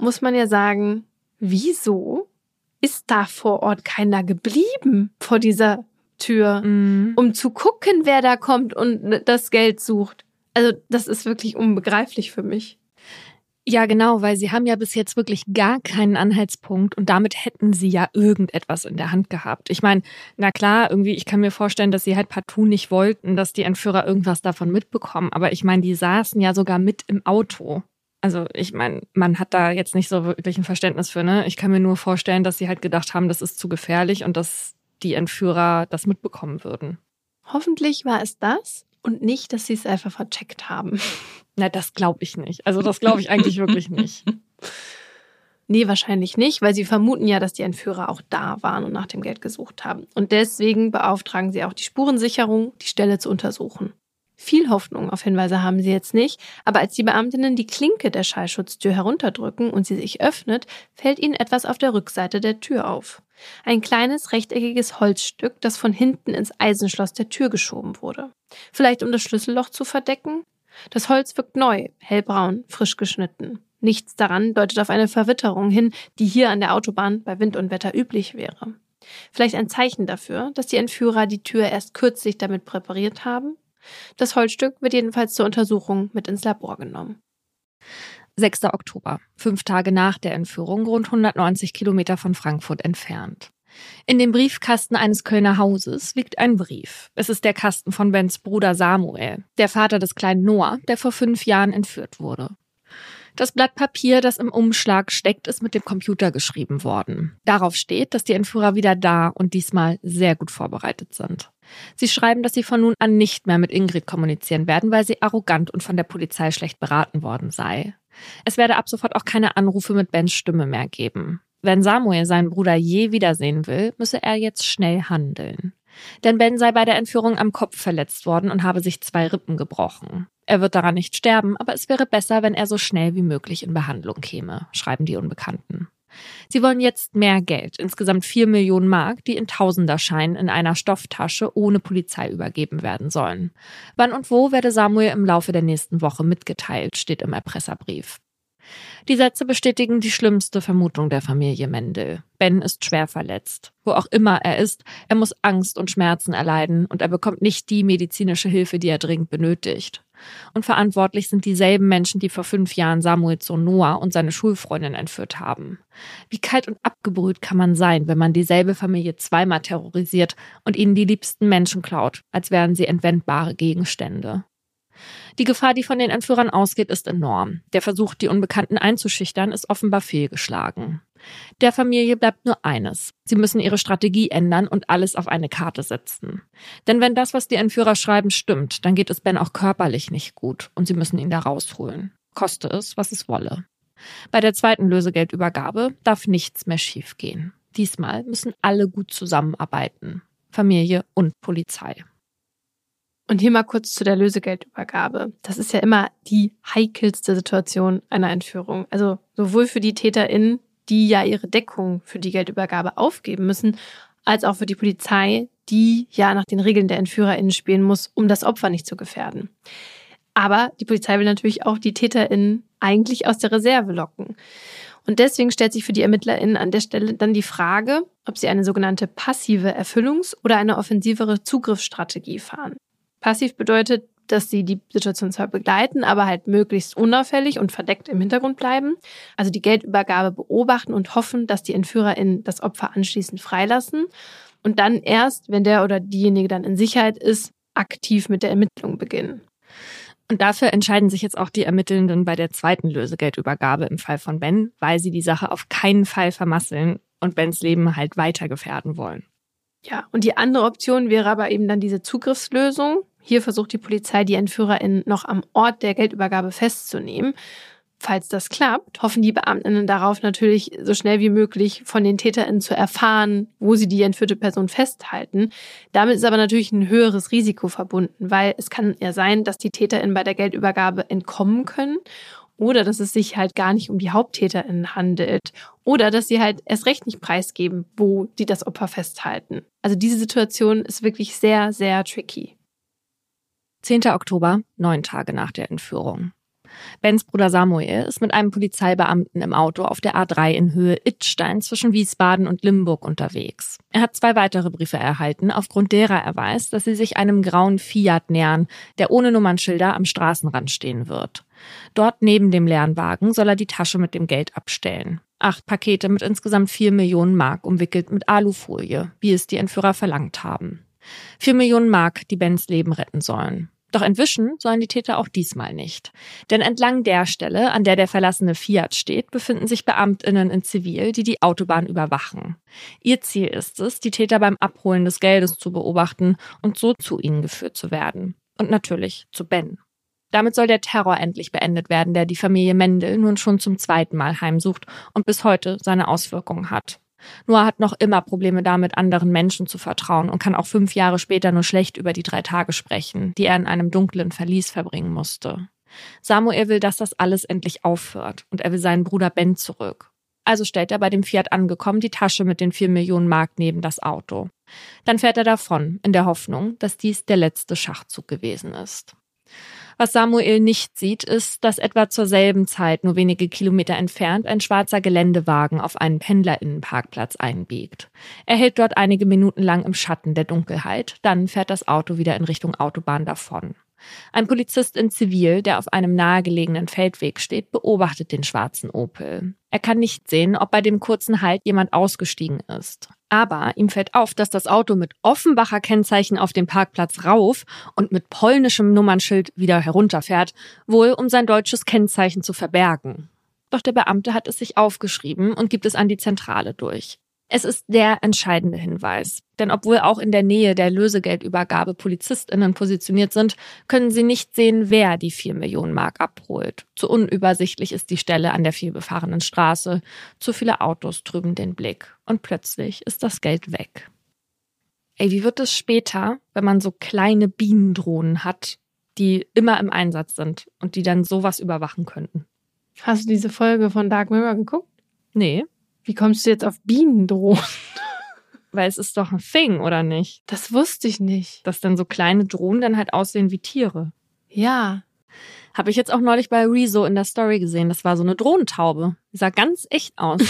muss man ja sagen, wieso ist da vor Ort keiner geblieben vor dieser Tür, Mhm. um zu gucken, wer da kommt und das Geld sucht? Also das ist wirklich unbegreiflich für mich. Ja, genau, weil sie haben ja bis jetzt wirklich gar keinen Anhaltspunkt und damit hätten sie ja irgendetwas in der Hand gehabt. Ich meine, na klar, irgendwie, ich kann mir vorstellen, dass sie halt partout nicht wollten, dass die Entführer irgendwas davon mitbekommen. Aber ich meine, die saßen ja sogar mit im Auto. Also ich meine, man hat da jetzt nicht so wirklich ein Verständnis für, ne? Ich kann mir nur vorstellen, dass sie halt gedacht haben, das ist zu gefährlich und dass die Entführer das mitbekommen würden. Hoffentlich war es das und nicht, dass sie es einfach vercheckt haben. Na, das glaube ich nicht. Also das glaube ich eigentlich wirklich nicht. Nee, wahrscheinlich nicht, weil sie vermuten ja, dass die Entführer auch da waren und nach dem Geld gesucht haben. Und deswegen beauftragen sie auch die Spurensicherung, die Stelle zu untersuchen. Viel Hoffnung auf Hinweise haben sie jetzt nicht, aber als die Beamtinnen die Klinke der Schallschutztür herunterdrücken und sie sich öffnet, fällt ihnen etwas auf der Rückseite der Tür auf. Ein kleines rechteckiges Holzstück, das von hinten ins Eisenschloss der Tür geschoben wurde. Vielleicht um das Schlüsselloch zu verdecken? Das Holz wirkt neu, hellbraun, frisch geschnitten. Nichts daran deutet auf eine Verwitterung hin, die hier an der Autobahn bei Wind und Wetter üblich wäre. Vielleicht ein Zeichen dafür, dass die Entführer die Tür erst kürzlich damit präpariert haben? Das Holzstück wird jedenfalls zur Untersuchung mit ins Labor genommen. sechster Oktober, fünf Tage nach der Entführung, rund hundertneunzig Kilometer von Frankfurt entfernt. In dem Briefkasten eines Kölner Hauses liegt ein Brief. Es ist der Kasten von Bens Bruder Samuel, der Vater des kleinen Noah, der vor fünf Jahren entführt wurde. Das Blatt Papier, das im Umschlag steckt, ist mit dem Computer geschrieben worden. Darauf steht, dass die Entführer wieder da und diesmal sehr gut vorbereitet sind. Sie schreiben, dass sie von nun an nicht mehr mit Ingrid kommunizieren werden, weil sie arrogant und von der Polizei schlecht beraten worden sei. Es werde ab sofort auch keine Anrufe mit Bens Stimme mehr geben. Wenn Samuel seinen Bruder je wiedersehen will, müsse er jetzt schnell handeln. Denn Ben sei bei der Entführung am Kopf verletzt worden und habe sich zwei Rippen gebrochen. Er wird daran nicht sterben, aber es wäre besser, wenn er so schnell wie möglich in Behandlung käme, schreiben die Unbekannten. Sie wollen jetzt mehr Geld, insgesamt vier Millionen Mark, die in Tausenderscheinen in einer Stofftasche ohne Polizei übergeben werden sollen. Wann und wo werde Samuel im Laufe der nächsten Woche mitgeteilt, steht im Erpresserbrief. Die Sätze bestätigen die schlimmste Vermutung der Familie Mendel. Ben ist schwer verletzt. Wo auch immer er ist, er muss Angst und Schmerzen erleiden und er bekommt nicht die medizinische Hilfe, die er dringend benötigt. Und verantwortlich sind dieselben Menschen, die vor fünf Jahren Samuels Sohn Noah und seine Schulfreundin entführt haben. Wie kalt und abgebrüht kann man sein, wenn man dieselbe Familie zweimal terrorisiert und ihnen die liebsten Menschen klaut, als wären sie entwendbare Gegenstände. Die Gefahr, die von den Entführern ausgeht, ist enorm. Der Versuch, die Unbekannten einzuschüchtern, ist offenbar fehlgeschlagen. Der Familie bleibt nur eines. Sie müssen ihre Strategie ändern und alles auf eine Karte setzen. Denn wenn das, was die Entführer schreiben, stimmt, dann geht es Ben auch körperlich nicht gut und sie müssen ihn da rausholen. Koste es, was es wolle. Bei der zweiten Lösegeldübergabe darf nichts mehr schiefgehen. Diesmal müssen alle gut zusammenarbeiten. Familie und Polizei. Und hier mal kurz zu der Lösegeldübergabe. Das ist ja immer die heikelste Situation einer Entführung. Also sowohl für die TäterInnen, die ja ihre Deckung für die Geldübergabe aufgeben müssen, als auch für die Polizei, die ja nach den Regeln der EntführerInnen spielen muss, um das Opfer nicht zu gefährden. Aber die Polizei will natürlich auch die TäterInnen eigentlich aus der Reserve locken. Und deswegen stellt sich für die ErmittlerInnen an der Stelle dann die Frage, ob sie eine sogenannte passive Erfüllungs- oder eine offensivere Zugriffsstrategie fahren. Passiv bedeutet, dass sie die Situation zwar begleiten, aber halt möglichst unauffällig und verdeckt im Hintergrund bleiben. Also die Geldübergabe beobachten und hoffen, dass die EntführerInnen das Opfer anschließend freilassen. Und dann erst, wenn der oder diejenige dann in Sicherheit ist, aktiv mit der Ermittlung beginnen. Und dafür entscheiden sich jetzt auch die Ermittelnden bei der zweiten Lösegeldübergabe im Fall von Ben, weil sie die Sache auf keinen Fall vermasseln und Bens Leben halt weiter gefährden wollen. Ja, und die andere Option wäre aber eben dann diese Zugriffslösung. Hier versucht die Polizei, die EntführerInnen noch am Ort der Geldübergabe festzunehmen. Falls das klappt, hoffen die BeamtInnen darauf natürlich so schnell wie möglich von den TäterInnen zu erfahren, wo sie die entführte Person festhalten. Damit ist aber natürlich ein höheres Risiko verbunden, weil es kann ja sein, dass die TäterInnen bei der Geldübergabe entkommen können oder dass es sich halt gar nicht um die HaupttäterInnen handelt oder dass sie halt erst recht nicht preisgeben, wo die das Opfer festhalten. Also diese Situation ist wirklich sehr, sehr tricky. zehnter Oktober, neun Tage nach der Entführung. Bens Bruder Samuel ist mit einem Polizeibeamten im Auto auf der A drei in Höhe Idstein zwischen Wiesbaden und Limburg unterwegs. Er hat zwei weitere Briefe erhalten, aufgrund derer er weiß, dass sie sich einem grauen Fiat nähern, der ohne Nummernschilder am Straßenrand stehen wird. Dort neben dem leeren Wagen soll er die Tasche mit dem Geld abstellen. Acht Pakete mit insgesamt vier Millionen Mark umwickelt mit Alufolie, wie es die Entführer verlangt haben. Vier Millionen Mark, die Bens Leben retten sollen. Doch entwischen sollen die Täter auch diesmal nicht. Denn entlang der Stelle, an der der verlassene Fiat steht, befinden sich BeamtInnen in Zivil, die die Autobahn überwachen. Ihr Ziel ist es, die Täter beim Abholen des Geldes zu beobachten und so zu ihnen geführt zu werden. Und natürlich zu Ben. Damit soll der Terror endlich beendet werden, der die Familie Mendel nun schon zum zweiten Mal heimsucht und bis heute seine Auswirkungen hat. Noah hat noch immer Probleme damit, anderen Menschen zu vertrauen und kann auch fünf Jahre später nur schlecht über die drei Tage sprechen, die er in einem dunklen Verlies verbringen musste. Samuel will, dass das alles endlich aufhört und er will seinen Bruder Ben zurück. Also stellt er bei dem Fiat angekommen die Tasche mit den vier Millionen Mark neben das Auto. Dann fährt er davon, in der Hoffnung, dass dies der letzte Schachzug gewesen ist. Was Samuel nicht sieht, ist, dass etwa zur selben Zeit, nur wenige Kilometer entfernt, ein schwarzer Geländewagen auf einen PendlerInnenparkplatz einbiegt. Er hält dort einige Minuten lang im Schatten der Dunkelheit, dann fährt das Auto wieder in Richtung Autobahn davon. Ein Polizist in Zivil, der auf einem nahegelegenen Feldweg steht, beobachtet den schwarzen Opel. Er kann nicht sehen, ob bei dem kurzen Halt jemand ausgestiegen ist. Aber ihm fällt auf, dass das Auto mit Offenbacher Kennzeichen auf dem Parkplatz rauf und mit polnischem Nummernschild wieder herunterfährt, wohl um sein deutsches Kennzeichen zu verbergen. Doch der Beamte hat es sich aufgeschrieben und gibt es an die Zentrale durch. Es ist der entscheidende Hinweis, denn obwohl auch in der Nähe der Lösegeldübergabe PolizistInnen positioniert sind, können sie nicht sehen, wer die vier Millionen Mark abholt. Zu unübersichtlich ist die Stelle an der vielbefahrenen Straße, zu viele Autos trüben den Blick und plötzlich ist das Geld weg. Ey, wie wird es später, wenn man so kleine Bienendrohnen hat, die immer im Einsatz sind und die dann sowas überwachen könnten? Hast du diese Folge von Dark Mirror geguckt? Nee. Wie kommst du jetzt auf Bienendrohnen? Weil es ist doch ein Thing, oder nicht? Das wusste ich nicht. Dass dann so kleine Drohnen dann halt aussehen wie Tiere. Ja. Habe ich jetzt auch neulich bei Rezo in der Story gesehen. Das war so eine Drohnentaube. Die sah ganz echt aus.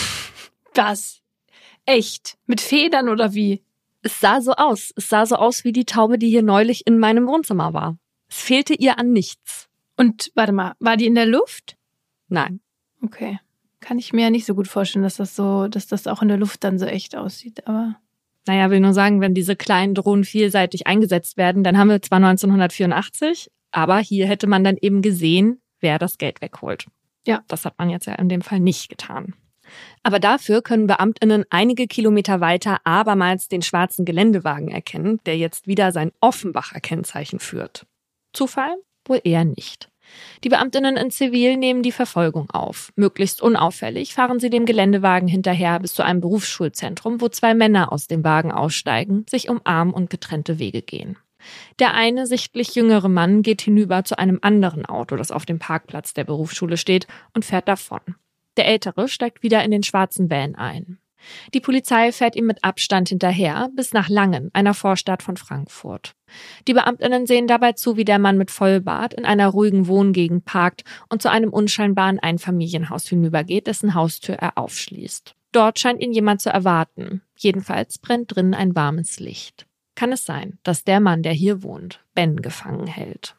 Was? Echt? Mit Federn oder wie? Es sah so aus. Es sah so aus wie die Taube, die hier neulich in meinem Wohnzimmer war. Es fehlte ihr an nichts. Und, warte mal, war die in der Luft? Nein. Okay. Kann ich mir ja nicht so gut vorstellen, dass das so, dass das auch in der Luft dann so echt aussieht, aber... Naja, will nur sagen, wenn diese kleinen Drohnen vielseitig eingesetzt werden, dann haben wir zwar neunzehnhundertvierundachtzig, aber hier hätte man dann eben gesehen, wer das Geld wegholt. Ja. Das hat man jetzt ja in dem Fall nicht getan. Aber dafür können BeamtInnen einige Kilometer weiter abermals den schwarzen Geländewagen erkennen, der jetzt wieder sein Offenbacher Kennzeichen führt. Zufall? Wohl eher nicht. Die BeamtInnen in Zivil nehmen die Verfolgung auf. Möglichst unauffällig fahren sie dem Geländewagen hinterher bis zu einem Berufsschulzentrum, wo zwei Männer aus dem Wagen aussteigen, sich umarmen und getrennte Wege gehen. Der eine, sichtlich jüngere Mann geht hinüber zu einem anderen Auto, das auf dem Parkplatz der Berufsschule steht, und fährt davon. Der ältere steigt wieder in den schwarzen Van ein. Die Polizei fährt ihm mit Abstand hinterher bis nach Langen, einer Vorstadt von Frankfurt. Die BeamtInnen sehen dabei zu, wie der Mann mit Vollbart in einer ruhigen Wohngegend parkt und zu einem unscheinbaren Einfamilienhaus hinübergeht, dessen Haustür er aufschließt. Dort scheint ihn jemand zu erwarten. Jedenfalls brennt drinnen ein warmes Licht. Kann es sein, dass der Mann, der hier wohnt, Ben gefangen hält?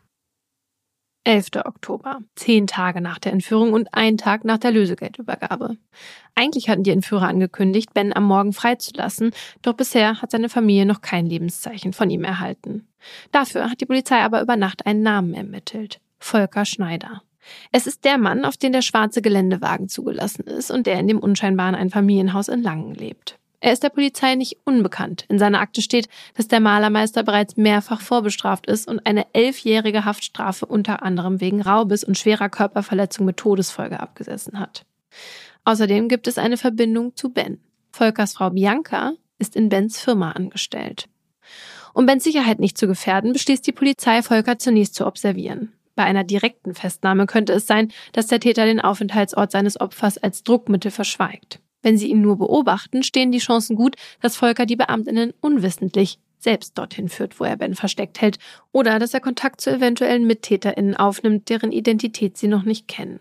elfter Oktober, zehn Tage nach der Entführung und ein Tag nach der Lösegeldübergabe. Eigentlich hatten die Entführer angekündigt, Ben am Morgen freizulassen, doch bisher hat seine Familie noch kein Lebenszeichen von ihm erhalten. Dafür hat die Polizei aber über Nacht einen Namen ermittelt: Volker Schneider. Es ist der Mann, auf den der schwarze Geländewagen zugelassen ist und der in dem unscheinbaren Einfamilienhaus in Langen lebt. Er ist der Polizei nicht unbekannt. In seiner Akte steht, dass der Malermeister bereits mehrfach vorbestraft ist und eine elfjährige Haftstrafe unter anderem wegen Raubes und schwerer Körperverletzung mit Todesfolge abgesessen hat. Außerdem gibt es eine Verbindung zu Ben. Volkers Frau Bianca ist in Bens Firma angestellt. Um Bens Sicherheit nicht zu gefährden, beschließt die Polizei, Volker zunächst zu observieren. Bei einer direkten Festnahme könnte es sein, dass der Täter den Aufenthaltsort seines Opfers als Druckmittel verschweigt. Wenn sie ihn nur beobachten, stehen die Chancen gut, dass Volker die BeamtInnen unwissentlich selbst dorthin führt, wo er Ben versteckt hält, oder dass er Kontakt zu eventuellen MittäterInnen aufnimmt, deren Identität sie noch nicht kennen.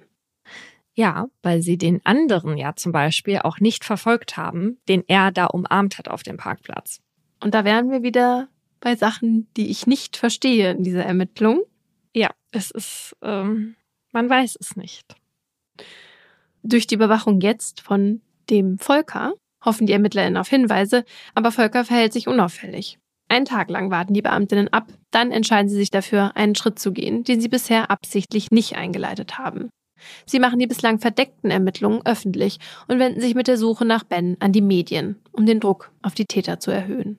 Ja, weil sie den anderen ja zum Beispiel auch nicht verfolgt haben, den er da umarmt hat auf dem Parkplatz. Und da wären wir wieder bei Sachen, die ich nicht verstehe in dieser Ermittlung. Ja, es ist, ähm, man weiß es nicht. Durch die Überwachung jetzt von dem Volker hoffen die ErmittlerInnen auf Hinweise, aber Volker verhält sich unauffällig. Einen Tag lang warten die Beamtinnen ab, dann entscheiden sie sich dafür, einen Schritt zu gehen, den sie bisher absichtlich nicht eingeleitet haben. Sie machen die bislang verdeckten Ermittlungen öffentlich und wenden sich mit der Suche nach Ben an die Medien, um den Druck auf die Täter zu erhöhen.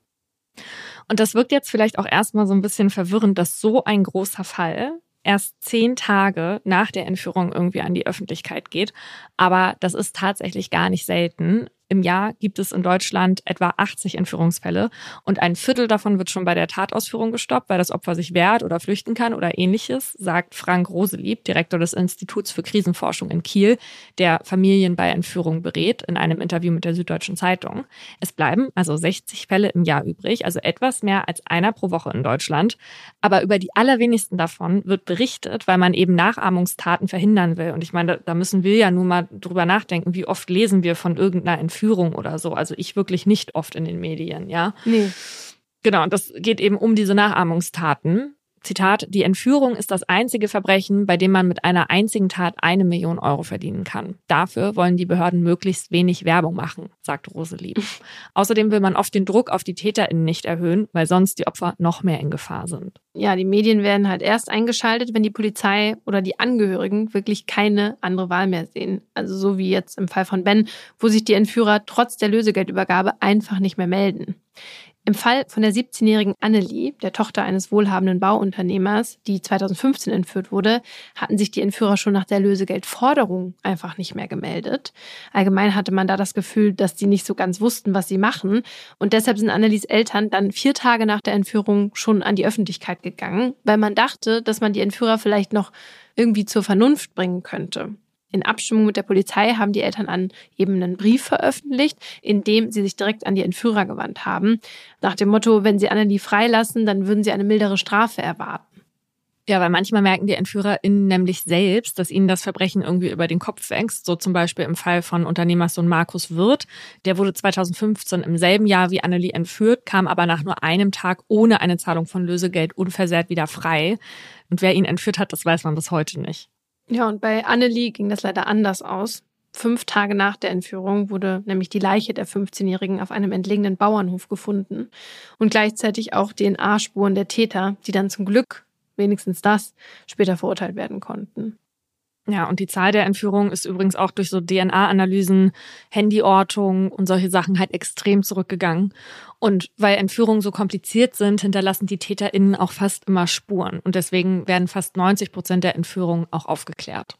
Und das wirkt jetzt vielleicht auch erstmal so ein bisschen verwirrend, dass so ein großer Fall erst zehn Tage nach der Entführung irgendwie an die Öffentlichkeit geht. Aber das ist tatsächlich gar nicht selten. Im Jahr gibt es in Deutschland etwa achtzig Entführungsfälle und ein Viertel davon wird schon bei der Tatausführung gestoppt, weil das Opfer sich wehrt oder flüchten kann oder ähnliches, sagt Frank Roselieb, Direktor des Instituts für Krisenforschung in Kiel, der Familien bei Entführung berät, in einem Interview mit der Süddeutschen Zeitung. Es bleiben also sechzig Fälle im Jahr übrig, also etwas mehr als einer pro Woche in Deutschland. Aber über die allerwenigsten davon wird berichtet, weil man eben Nachahmungstaten verhindern will. Und ich meine, da müssen wir ja nur mal drüber nachdenken, wie oft lesen wir von irgendeiner Entführung oder so. Also ich wirklich nicht oft in den Medien, ja. Nee. Genau, und das geht eben um diese Nachahmungstaten. Zitat, die Entführung ist das einzige Verbrechen, bei dem man mit einer einzigen Tat eine Million Euro verdienen kann. Dafür wollen die Behörden möglichst wenig Werbung machen, sagt Roselieb. Außerdem will man oft den Druck auf die TäterInnen nicht erhöhen, weil sonst die Opfer noch mehr in Gefahr sind. Ja, die Medien werden halt erst eingeschaltet, wenn die Polizei oder die Angehörigen wirklich keine andere Wahl mehr sehen. Also so wie jetzt im Fall von Ben, wo sich die Entführer trotz der Lösegeldübergabe einfach nicht mehr melden. Im Fall von der siebzehnjährigen Annelie, der Tochter eines wohlhabenden Bauunternehmers, die zweitausendfünfzehn entführt wurde, hatten sich die Entführer schon nach der Lösegeldforderung einfach nicht mehr gemeldet. Allgemein hatte man da das Gefühl, dass die nicht so ganz wussten, was sie machen. Und deshalb sind Annelies Eltern dann vier Tage nach der Entführung schon an die Öffentlichkeit gegangen, weil man dachte, dass man die Entführer vielleicht noch irgendwie zur Vernunft bringen könnte. In Abstimmung mit der Polizei haben die Eltern an eben einen Brief veröffentlicht, in dem sie sich direkt an die Entführer gewandt haben. Nach dem Motto, wenn sie Annelie freilassen, dann würden sie eine mildere Strafe erwarten. Ja, weil manchmal merken die EntführerInnen nämlich selbst, dass ihnen das Verbrechen irgendwie über den Kopf wächst. So zum Beispiel im Fall von Unternehmerssohn Markus Wirth. Der wurde zweitausendfünfzehn im selben Jahr wie Annelie entführt, kam aber nach nur einem Tag ohne eine Zahlung von Lösegeld unversehrt wieder frei. Und wer ihn entführt hat, das weiß man bis heute nicht. Ja, und bei Annelie ging das leider anders aus. Fünf Tage nach der Entführung wurde nämlich die Leiche der fünfzehnjährigen auf einem entlegenen Bauernhof gefunden. Und gleichzeitig auch D N A-Spuren der Täter, die dann zum Glück, wenigstens das, später verurteilt werden konnten. Ja, und die Zahl der Entführungen ist übrigens auch durch so D N A-Analysen, Handyortung und solche Sachen halt extrem zurückgegangen. Und weil Entführungen so kompliziert sind, hinterlassen die TäterInnen auch fast immer Spuren. Und deswegen werden fast neunzig Prozent der Entführungen auch aufgeklärt.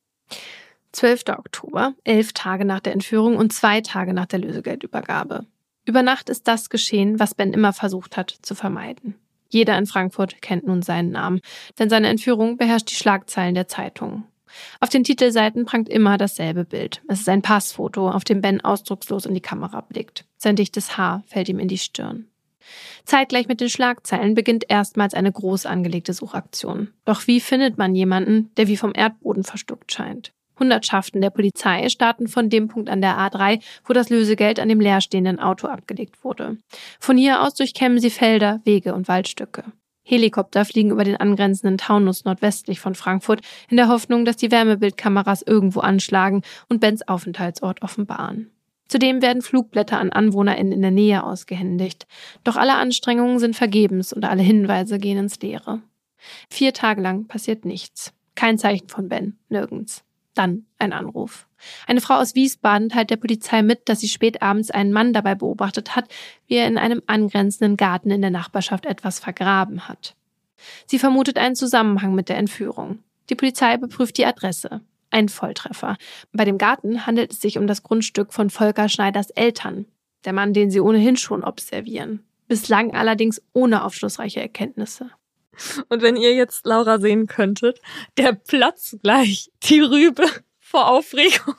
zwölfter Oktober, elf Tage nach der Entführung und zwei Tage nach der Lösegeldübergabe. Über Nacht ist das geschehen, was Ben immer versucht hat zu vermeiden. Jeder in Frankfurt kennt nun seinen Namen, denn seine Entführung beherrscht die Schlagzeilen der Zeitungen. Auf den Titelseiten prangt immer dasselbe Bild. Es ist ein Passfoto, auf dem Ben ausdruckslos in die Kamera blickt. Sein dichtes Haar fällt ihm in die Stirn. Zeitgleich mit den Schlagzeilen beginnt erstmals eine groß angelegte Suchaktion. Doch wie findet man jemanden, der wie vom Erdboden verstückt scheint? Hundertschaften der Polizei starten von dem Punkt an der A drei, wo das Lösegeld an dem leerstehenden Auto abgelegt wurde. Von hier aus durchkämmen sie Felder, Wege und Waldstücke. Helikopter fliegen über den angrenzenden Taunus nordwestlich von Frankfurt in der Hoffnung, dass die Wärmebildkameras irgendwo anschlagen und Bens Aufenthaltsort offenbaren. Zudem werden Flugblätter an AnwohnerInnen in der Nähe ausgehändigt. Doch alle Anstrengungen sind vergebens und alle Hinweise gehen ins Leere. Vier Tage lang passiert nichts. Kein Zeichen von Ben, nirgends. Dann ein Anruf. Eine Frau aus Wiesbaden teilt der Polizei mit, dass sie spät abends einen Mann dabei beobachtet hat, wie er in einem angrenzenden Garten in der Nachbarschaft etwas vergraben hat. Sie vermutet einen Zusammenhang mit der Entführung. Die Polizei überprüft die Adresse. Ein Volltreffer. Bei dem Garten handelt es sich um das Grundstück von Volker Schneiders Eltern. Der Mann, den sie ohnehin schon observieren. Bislang allerdings ohne aufschlussreiche Erkenntnisse. Und wenn ihr jetzt Laura sehen könntet, der platzt gleich die Rübe vor Aufregung,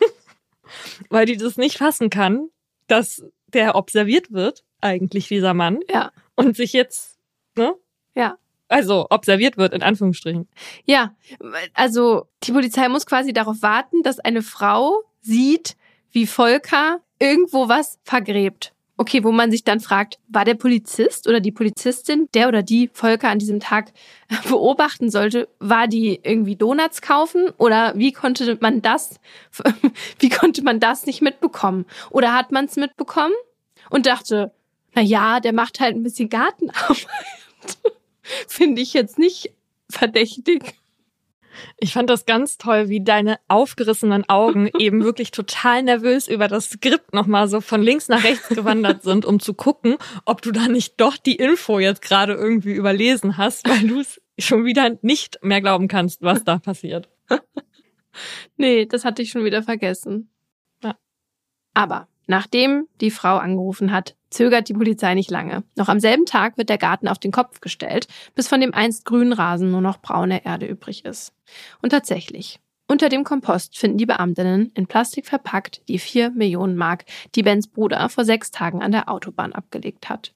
weil die das nicht fassen kann, dass der observiert wird, eigentlich dieser Mann. Ja. und sich jetzt, ne? Ja. Also observiert wird, in Anführungsstrichen. Ja, also die Polizei muss quasi darauf warten, dass eine Frau sieht, wie Volker irgendwo was vergräbt. Okay, wo man sich dann fragt, war der Polizist oder die Polizistin, der oder die Volker an diesem Tag beobachten sollte, war die irgendwie Donuts kaufen oder wie konnte man das, wie konnte man das nicht mitbekommen? Oder hat man es mitbekommen und dachte, na ja, der macht halt ein bisschen Gartenarbeit. Finde ich jetzt nicht verdächtig. Ich fand das ganz toll, wie deine aufgerissenen Augen eben wirklich total nervös über das Skript nochmal so von links nach rechts gewandert sind, um zu gucken, ob du da nicht doch die Info jetzt gerade irgendwie überlesen hast, weil du es schon wieder nicht mehr glauben kannst, was da passiert. Nee, das hatte ich schon wieder vergessen. Ja. Aber nachdem die Frau angerufen hat, zögert die Polizei nicht lange. Noch am selben Tag wird der Garten auf den Kopf gestellt, bis von dem einst grünen Rasen nur noch braune Erde übrig ist. Und tatsächlich, unter dem Kompost finden die Beamtinnen in Plastik verpackt die vier Millionen Mark, die Bens Bruder vor sechs Tagen an der Autobahn abgelegt hat.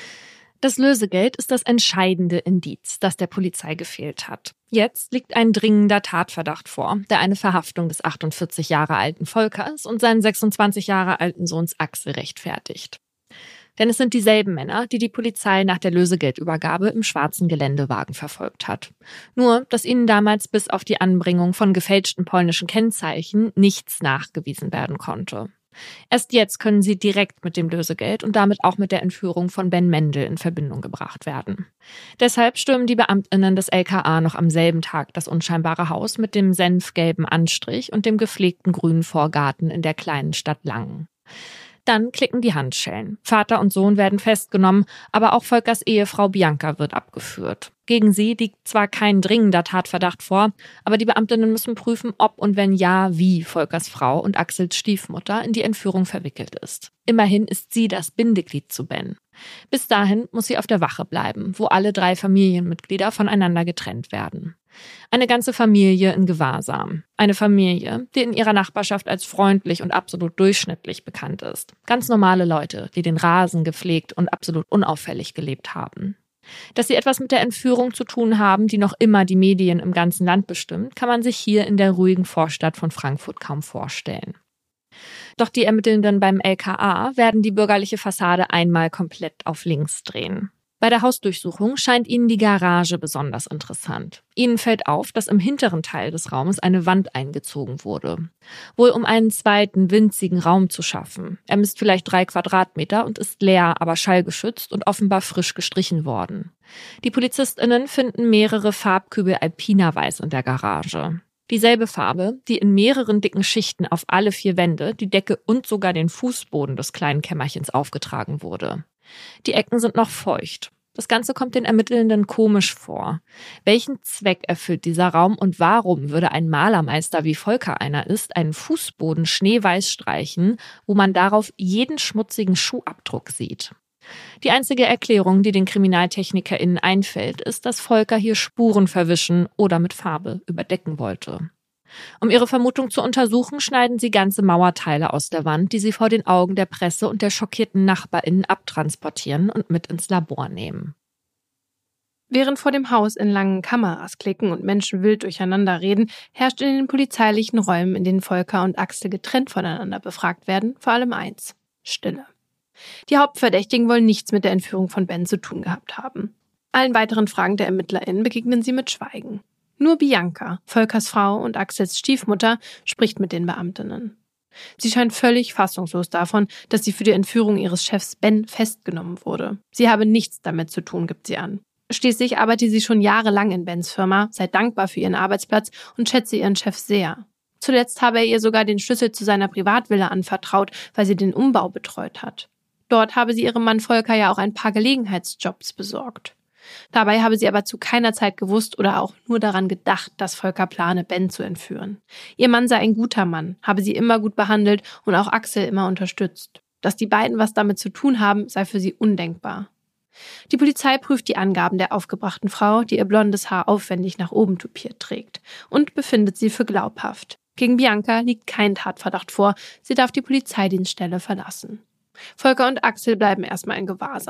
Das Lösegeld ist das entscheidende Indiz, das der Polizei gefehlt hat. Jetzt liegt ein dringender Tatverdacht vor, der eine Verhaftung des achtundvierzig Jahre alten Volkers und seinen sechsundzwanzig Jahre alten Sohns Axel rechtfertigt. Denn es sind dieselben Männer, die die Polizei nach der Lösegeldübergabe im schwarzen Geländewagen verfolgt hat. Nur, dass ihnen damals bis auf die Anbringung von gefälschten polnischen Kennzeichen nichts nachgewiesen werden konnte. Erst jetzt können sie direkt mit dem Lösegeld und damit auch mit der Entführung von Ben Mendel in Verbindung gebracht werden. Deshalb stürmen die BeamtInnen des L K A noch am selben Tag das unscheinbare Haus mit dem senfgelben Anstrich und dem gepflegten grünen Vorgarten in der kleinen Stadt Langen. Dann klicken die Handschellen. Vater und Sohn werden festgenommen, aber auch Volkers Ehefrau Bianca wird abgeführt. Gegen sie liegt zwar kein dringender Tatverdacht vor, aber die Beamtinnen müssen prüfen, ob und wenn ja, wie Volkers Frau und Axels Stiefmutter in die Entführung verwickelt ist. Immerhin ist sie das Bindeglied zu Ben. Bis dahin muss sie auf der Wache bleiben, wo alle drei Familienmitglieder voneinander getrennt werden. Eine ganze Familie in Gewahrsam. Eine Familie, die in ihrer Nachbarschaft als freundlich und absolut durchschnittlich bekannt ist. Ganz normale Leute, die den Rasen gepflegt und absolut unauffällig gelebt haben. Dass sie etwas mit der Entführung zu tun haben, die noch immer die Medien im ganzen Land bestimmt, kann man sich hier in der ruhigen Vorstadt von Frankfurt kaum vorstellen. Doch die Ermittelnden beim L K A werden die bürgerliche Fassade einmal komplett auf links drehen. Bei der Hausdurchsuchung scheint ihnen die Garage besonders interessant. Ihnen fällt auf, dass im hinteren Teil des Raumes eine Wand eingezogen wurde. Wohl um einen zweiten, winzigen Raum zu schaffen. Er misst vielleicht drei Quadratmeter und ist leer, aber schallgeschützt und offenbar frisch gestrichen worden. Die PolizistInnen finden mehrere Farbkübel Alpina Weiß in der Garage. Dieselbe Farbe, die in mehreren dicken Schichten auf alle vier Wände, die Decke und sogar den Fußboden des kleinen Kämmerchens aufgetragen wurde. Die Ecken sind noch feucht. Das Ganze kommt den Ermittelnden komisch vor. Welchen Zweck erfüllt dieser Raum und warum würde ein Malermeister, wie Volker einer ist, einen Fußboden schneeweiß streichen, wo man darauf jeden schmutzigen Schuhabdruck sieht? Die einzige Erklärung, die den KriminaltechnikerInnen einfällt, ist, dass Volker hier Spuren verwischen oder mit Farbe überdecken wollte. Um ihre Vermutung zu untersuchen, schneiden sie ganze Mauerteile aus der Wand, die sie vor den Augen der Presse und der schockierten NachbarInnen abtransportieren und mit ins Labor nehmen. Während vor dem Haus in Langen Kameras klicken und Menschen wild durcheinander reden, herrscht in den polizeilichen Räumen, in denen Volker und Axel getrennt voneinander befragt werden, vor allem eins: Stille. Die Hauptverdächtigen wollen nichts mit der Entführung von Ben zu tun gehabt haben. Allen weiteren Fragen der ErmittlerInnen begegnen sie mit Schweigen. Nur Bianca, Volkers Frau und Axels Stiefmutter, spricht mit den Beamtinnen. Sie scheint völlig fassungslos davon, dass sie für die Entführung ihres Chefs Ben festgenommen wurde. Sie habe nichts damit zu tun, gibt sie an. Schließlich arbeitet sie schon jahrelang in Bens Firma, sei dankbar für ihren Arbeitsplatz und schätze ihren Chef sehr. Zuletzt habe er ihr sogar den Schlüssel zu seiner Privatvilla anvertraut, weil sie den Umbau betreut hat. Dort habe sie ihrem Mann Volker ja auch ein paar Gelegenheitsjobs besorgt. Dabei habe sie aber zu keiner Zeit gewusst oder auch nur daran gedacht, dass Volker plane, Ben zu entführen. Ihr Mann sei ein guter Mann, habe sie immer gut behandelt und auch Axel immer unterstützt. Dass die beiden was damit zu tun haben, sei für sie undenkbar. Die Polizei prüft die Angaben der aufgebrachten Frau, die ihr blondes Haar aufwendig nach oben tupiert trägt, und befindet sie für glaubhaft. Gegen Bianca liegt kein Tatverdacht vor, sie darf die Polizeidienststelle verlassen. Volker und Axel bleiben erstmal in Gewahrsam.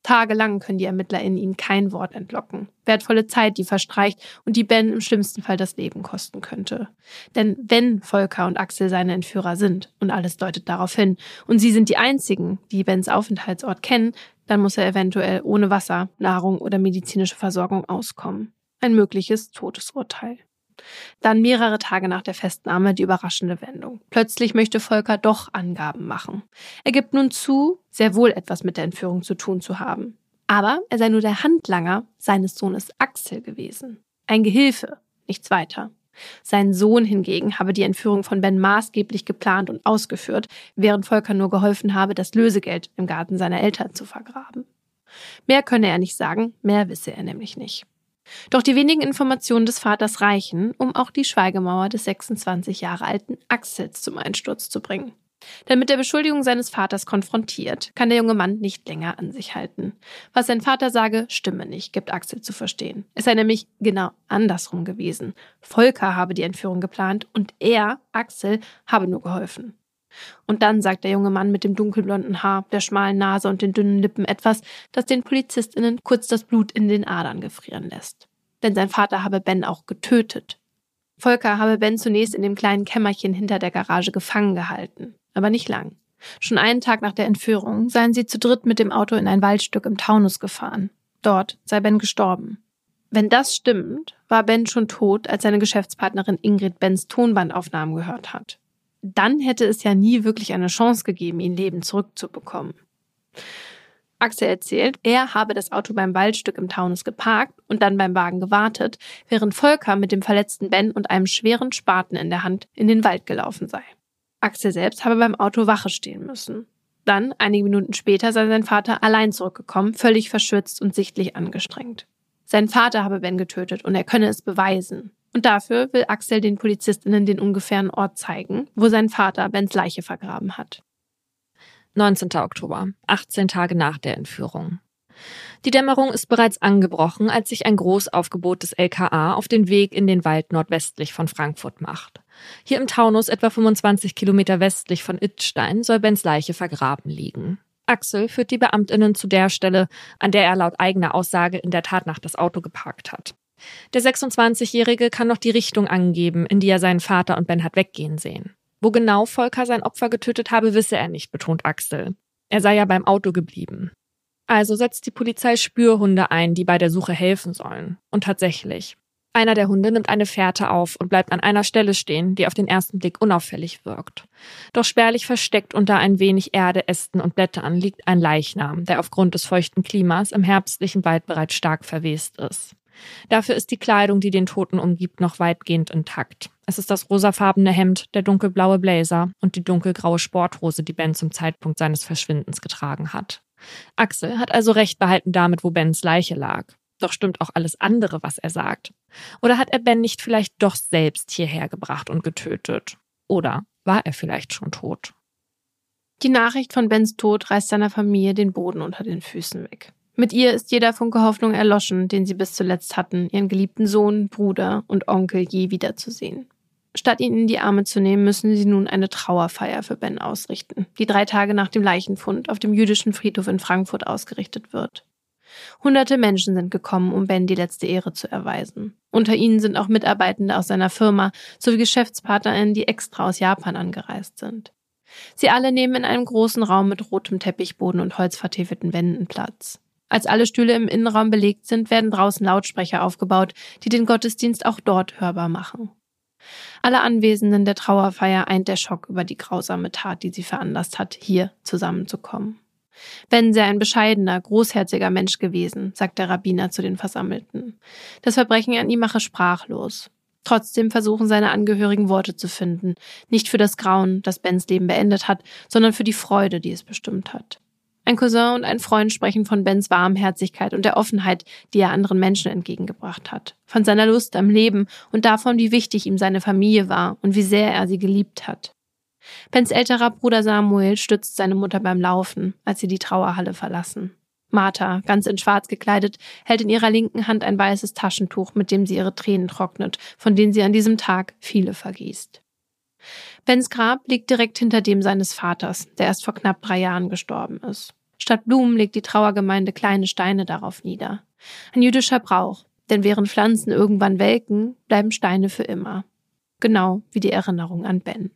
Tagelang können die ErmittlerInnen ihnen kein Wort entlocken. Wertvolle Zeit, die verstreicht und die Ben im schlimmsten Fall das Leben kosten könnte. Denn wenn Volker und Axel seine Entführer sind, und alles deutet darauf hin, und sie sind die einzigen, die Bens Aufenthaltsort kennen, dann muss er eventuell ohne Wasser, Nahrung oder medizinische Versorgung auskommen. Ein mögliches Todesurteil. Dann mehrere Tage nach der Festnahme die überraschende Wendung. Plötzlich möchte Volker doch Angaben machen. Er gibt nun zu, sehr wohl etwas mit der Entführung zu tun zu haben. Aber er sei nur der Handlanger seines Sohnes Axel gewesen. Ein Gehilfe, nichts weiter. Sein Sohn hingegen habe die Entführung von Ben maßgeblich geplant und ausgeführt, während Volker nur geholfen habe, das Lösegeld im Garten seiner Eltern zu vergraben. Mehr könne er nicht sagen, mehr wisse er nämlich nicht. Doch die wenigen Informationen des Vaters reichen, um auch die Schweigemauer des sechsundzwanzig Jahre alten Axels zum Einsturz zu bringen. Denn mit der Beschuldigung seines Vaters konfrontiert, kann der junge Mann nicht länger an sich halten. Was sein Vater sage, stimme nicht, gibt Axel zu verstehen. Es sei nämlich genau andersrum gewesen. Volker habe die Entführung geplant und er, Axel, habe nur geholfen. Und dann sagt der junge Mann mit dem dunkelblonden Haar, der schmalen Nase und den dünnen Lippen etwas, das den PolizistInnen kurz das Blut in den Adern gefrieren lässt. Denn sein Vater habe Ben auch getötet. Volker habe Ben zunächst in dem kleinen Kämmerchen hinter der Garage gefangen gehalten. Aber nicht lang. Schon einen Tag nach der Entführung seien sie zu dritt mit dem Auto in ein Waldstück im Taunus gefahren. Dort sei Ben gestorben. Wenn das stimmt, war Ben schon tot, als seine Geschäftspartnerin Ingrid Bens Tonbandaufnahmen gehört hat. Dann hätte es ja nie wirklich eine Chance gegeben, ihn lebend zurückzubekommen. Axel erzählt, er habe das Auto beim Waldstück im Taunus geparkt und dann beim Wagen gewartet, während Volker mit dem verletzten Ben und einem schweren Spaten in der Hand in den Wald gelaufen sei. Axel selbst habe beim Auto Wache stehen müssen. Dann, einige Minuten später, sei sein Vater allein zurückgekommen, völlig verschwitzt und sichtlich angestrengt. Sein Vater habe Ben getötet und er könne es beweisen. Und dafür will Axel den PolizistInnen den ungefähren Ort zeigen, wo sein Vater Bens Leiche vergraben hat. neunzehnter Oktober, achtzehn Tage nach der Entführung. Die Dämmerung ist bereits angebrochen, als sich ein Großaufgebot des L K A auf den Weg in den Wald nordwestlich von Frankfurt macht. Hier im Taunus, etwa fünfundzwanzig Kilometer westlich von Idstein, soll Bens Leiche vergraben liegen. Axel führt die BeamtInnen zu der Stelle, an der er laut eigener Aussage in der Tatnacht das Auto geparkt hat. Der sechsundzwanzigjährige kann noch die Richtung angeben, in die er seinen Vater und Ben hat weggehen sehen. Wo genau Volker sein Opfer getötet habe, wisse er nicht, betont Axel. Er sei ja beim Auto geblieben. Also setzt die Polizei Spürhunde ein, die bei der Suche helfen sollen. Und tatsächlich. Einer der Hunde nimmt eine Fährte auf und bleibt an einer Stelle stehen, die auf den ersten Blick unauffällig wirkt. Doch spärlich versteckt unter ein wenig Erde, Ästen und Blättern liegt ein Leichnam, der aufgrund des feuchten Klimas im herbstlichen Wald bereits stark verwest ist. Dafür ist die Kleidung, die den Toten umgibt, noch weitgehend intakt. Es ist das rosafarbene Hemd, der dunkelblaue Blazer und die dunkelgraue Sporthose, die Ben zum Zeitpunkt seines Verschwindens getragen hat. Axel hat also recht behalten damit, wo Bens Leiche lag. Doch stimmt auch alles andere, was er sagt? Oder hat er Ben nicht vielleicht doch selbst hierher gebracht und getötet? Oder war er vielleicht schon tot? Die Nachricht von Bens Tod reißt seiner Familie den Boden unter den Füßen weg. Mit ihr ist jeder Funke Hoffnung erloschen, den sie bis zuletzt hatten, ihren geliebten Sohn, Bruder und Onkel je wiederzusehen. Statt ihn in die Arme zu nehmen, müssen sie nun eine Trauerfeier für Ben ausrichten, die drei Tage nach dem Leichenfund auf dem jüdischen Friedhof in Frankfurt ausgerichtet wird. Hunderte Menschen sind gekommen, um Ben die letzte Ehre zu erweisen. Unter ihnen sind auch Mitarbeitende aus seiner Firma sowie GeschäftspartnerInnen, die extra aus Japan angereist sind. Sie alle nehmen in einem großen Raum mit rotem Teppichboden und holzvertäfelten Wänden Platz. Als alle Stühle im Innenraum belegt sind, werden draußen Lautsprecher aufgebaut, die den Gottesdienst auch dort hörbar machen. Alle Anwesenden der Trauerfeier eint der Schock über die grausame Tat, die sie veranlasst hat, hier zusammenzukommen. Ben sei ein bescheidener, großherziger Mensch gewesen, sagt der Rabbiner zu den Versammelten. Das Verbrechen an ihm mache sprachlos. Trotzdem versuchen seine Angehörigen Worte zu finden, nicht für das Grauen, das Bens Leben beendet hat, sondern für die Freude, die es bestimmt hat. Ein Cousin und ein Freund sprechen von Bens Warmherzigkeit und der Offenheit, die er anderen Menschen entgegengebracht hat. Von seiner Lust am Leben und davon, wie wichtig ihm seine Familie war und wie sehr er sie geliebt hat. Bens älterer Bruder Samuel stützt seine Mutter beim Laufen, als sie die Trauerhalle verlassen. Martha, ganz in Schwarz gekleidet, hält in ihrer linken Hand ein weißes Taschentuch, mit dem sie ihre Tränen trocknet, von denen sie an diesem Tag viele vergießt. Bens Grab liegt direkt hinter dem seines Vaters, der erst vor knapp drei Jahren gestorben ist. Statt Blumen legt die Trauergemeinde kleine Steine darauf nieder. Ein jüdischer Brauch, denn während Pflanzen irgendwann welken, bleiben Steine für immer. Genau wie die Erinnerung an Ben.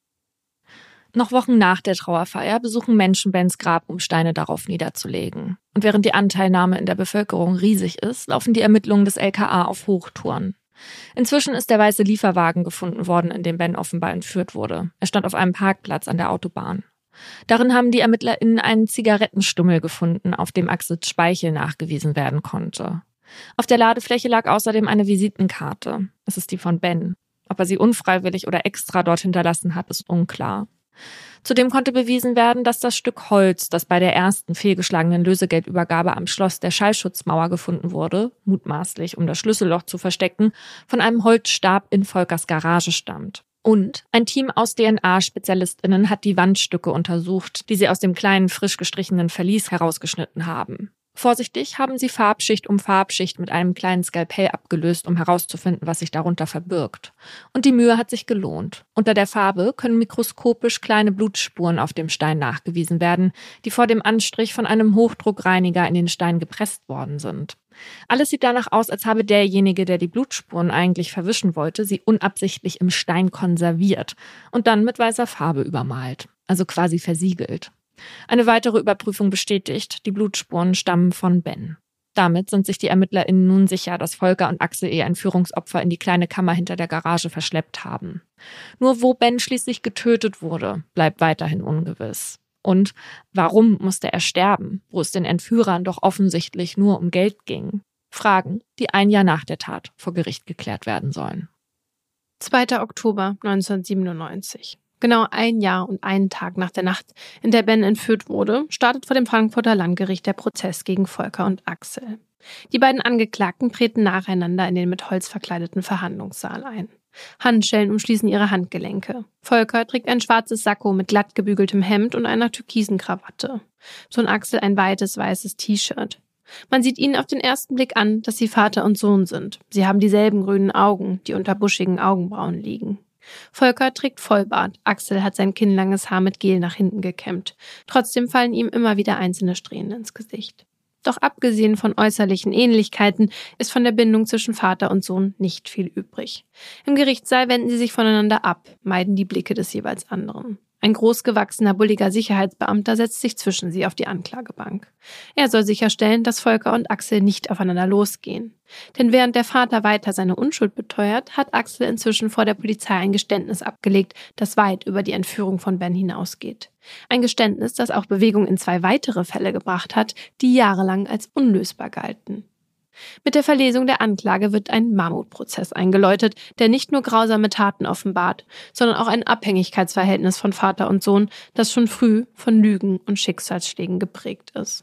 Noch Wochen nach der Trauerfeier besuchen Menschen Bens Grab, um Steine darauf niederzulegen. Und während die Anteilnahme in der Bevölkerung riesig ist, laufen die Ermittlungen des L K A auf Hochtouren. Inzwischen ist der weiße Lieferwagen gefunden worden, in dem Ben offenbar entführt wurde. Er stand auf einem Parkplatz an der Autobahn. Darin haben die ErmittlerInnen einen Zigarettenstummel gefunden, auf dem Axels Speichel nachgewiesen werden konnte. Auf der Ladefläche lag außerdem eine Visitenkarte. Es ist die von Ben. Ob er sie unfreiwillig oder extra dort hinterlassen hat, ist unklar. Zudem konnte bewiesen werden, dass das Stück Holz, das bei der ersten fehlgeschlagenen Lösegeldübergabe am Schloss der Schallschutzmauer gefunden wurde, mutmaßlich um das Schlüsselloch zu verstecken, von einem Holzstab in Volkers Garage stammt. Und ein Team aus D N A-SpezialistInnen hat die Wandstücke untersucht, die sie aus dem kleinen, frisch gestrichenen Verlies herausgeschnitten haben. Vorsichtig haben sie Farbschicht um Farbschicht mit einem kleinen Skalpell abgelöst, um herauszufinden, was sich darunter verbirgt. Und die Mühe hat sich gelohnt. Unter der Farbe können mikroskopisch kleine Blutspuren auf dem Stein nachgewiesen werden, die vor dem Anstrich von einem Hochdruckreiniger in den Stein gepresst worden sind. Alles sieht danach aus, als habe derjenige, der die Blutspuren eigentlich verwischen wollte, sie unabsichtlich im Stein konserviert und dann mit weißer Farbe übermalt, also quasi versiegelt. Eine weitere Überprüfung bestätigt, die Blutspuren stammen von Ben. Damit sind sich die ErmittlerInnen nun sicher, dass Volker und Axel ihr Entführungsopfer in die kleine Kammer hinter der Garage verschleppt haben. Nur wo Ben schließlich getötet wurde, bleibt weiterhin ungewiss. Und warum musste er sterben, wo es den Entführern doch offensichtlich nur um Geld ging? Fragen, die ein Jahr nach der Tat vor Gericht geklärt werden sollen. zweiter Oktober neunzehnhundertsiebenundneunzig. Genau ein Jahr und einen Tag nach der Nacht, in der Ben entführt wurde, startet vor dem Frankfurter Landgericht der Prozess gegen Volker und Axel. Die beiden Angeklagten treten nacheinander in den mit Holz verkleideten Verhandlungssaal ein. Handschellen umschließen ihre Handgelenke. Volker trägt ein schwarzes Sakko mit glatt gebügeltem Hemd und einer türkisen Krawatte. Sohn Axel ein weites weißes T-Shirt. Man sieht ihnen auf den ersten Blick an, dass sie Vater und Sohn sind. Sie haben dieselben grünen Augen, die unter buschigen Augenbrauen liegen. Volker trägt Vollbart, Axel hat sein kinnlanges Haar mit Gel nach hinten gekämmt. Trotzdem fallen ihm immer wieder einzelne Strähnen ins Gesicht. Doch abgesehen von äußerlichen Ähnlichkeiten ist von der Bindung zwischen Vater und Sohn nicht viel übrig. Im Gerichtssaal wenden sie sich voneinander ab, meiden die Blicke des jeweils anderen. Ein großgewachsener, bulliger Sicherheitsbeamter setzt sich zwischen sie auf die Anklagebank. Er soll sicherstellen, dass Volker und Axel nicht aufeinander losgehen. Denn während der Vater weiter seine Unschuld beteuert, hat Axel inzwischen vor der Polizei ein Geständnis abgelegt, das weit über die Entführung von Ben hinausgeht. Ein Geständnis, das auch Bewegung in zwei weitere Fälle gebracht hat, die jahrelang als unlösbar galten. Mit der Verlesung der Anklage wird ein Mammutprozess eingeläutet, der nicht nur grausame Taten offenbart, sondern auch ein Abhängigkeitsverhältnis von Vater und Sohn, das schon früh von Lügen und Schicksalsschlägen geprägt ist.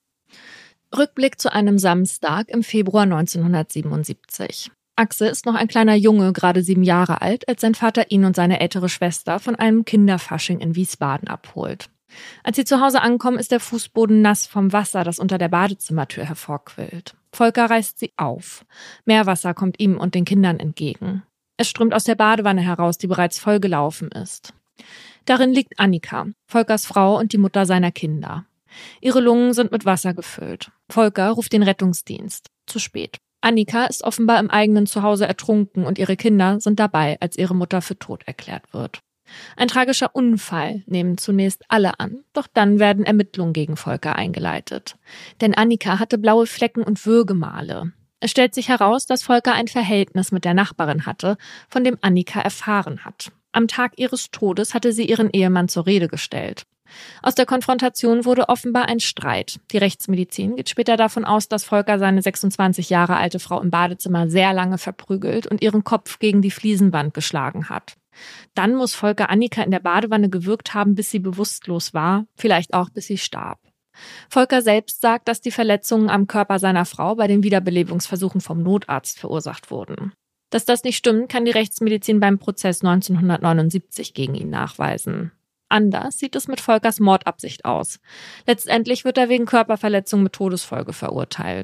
Rückblick zu einem Samstag im Februar neunzehnhundertsiebenundsiebzig. Axel ist noch ein kleiner Junge, gerade sieben Jahre alt, als sein Vater ihn und seine ältere Schwester von einem Kinderfasching in Wiesbaden abholt. Als sie zu Hause ankommen, ist der Fußboden nass vom Wasser, das unter der Badezimmertür hervorquillt. Volker reißt sie auf. Meerwasser kommt ihm und den Kindern entgegen. Es strömt aus der Badewanne heraus, die bereits vollgelaufen ist. Darin liegt Annika, Volkers Frau und die Mutter seiner Kinder. Ihre Lungen sind mit Wasser gefüllt. Volker ruft den Rettungsdienst. Zu spät. Annika ist offenbar im eigenen Zuhause ertrunken und ihre Kinder sind dabei, als ihre Mutter für tot erklärt wird. Ein tragischer Unfall nehmen zunächst alle an, doch dann werden Ermittlungen gegen Volker eingeleitet. Denn Annika hatte blaue Flecken und Würgemale. Es stellt sich heraus, dass Volker ein Verhältnis mit der Nachbarin hatte, von dem Annika erfahren hat. Am Tag ihres Todes hatte sie ihren Ehemann zur Rede gestellt. Aus der Konfrontation wurde offenbar ein Streit. Die Rechtsmedizin geht später davon aus, dass Volker seine sechsundzwanzig Jahre alte Frau im Badezimmer sehr lange verprügelt und ihren Kopf gegen die Fliesenwand geschlagen hat. Dann muss Volker Annika in der Badewanne gewürgt haben, bis sie bewusstlos war, vielleicht auch bis sie starb. Volker selbst sagt, dass die Verletzungen am Körper seiner Frau bei den Wiederbelebungsversuchen vom Notarzt verursacht wurden. Dass das nicht stimmt, kann die Rechtsmedizin beim Prozess neunzehnhundertneunundsiebzig gegen ihn nachweisen. Anders sieht es mit Volkers Mordabsicht aus. Letztendlich wird er wegen Körperverletzung mit Todesfolge verurteilt.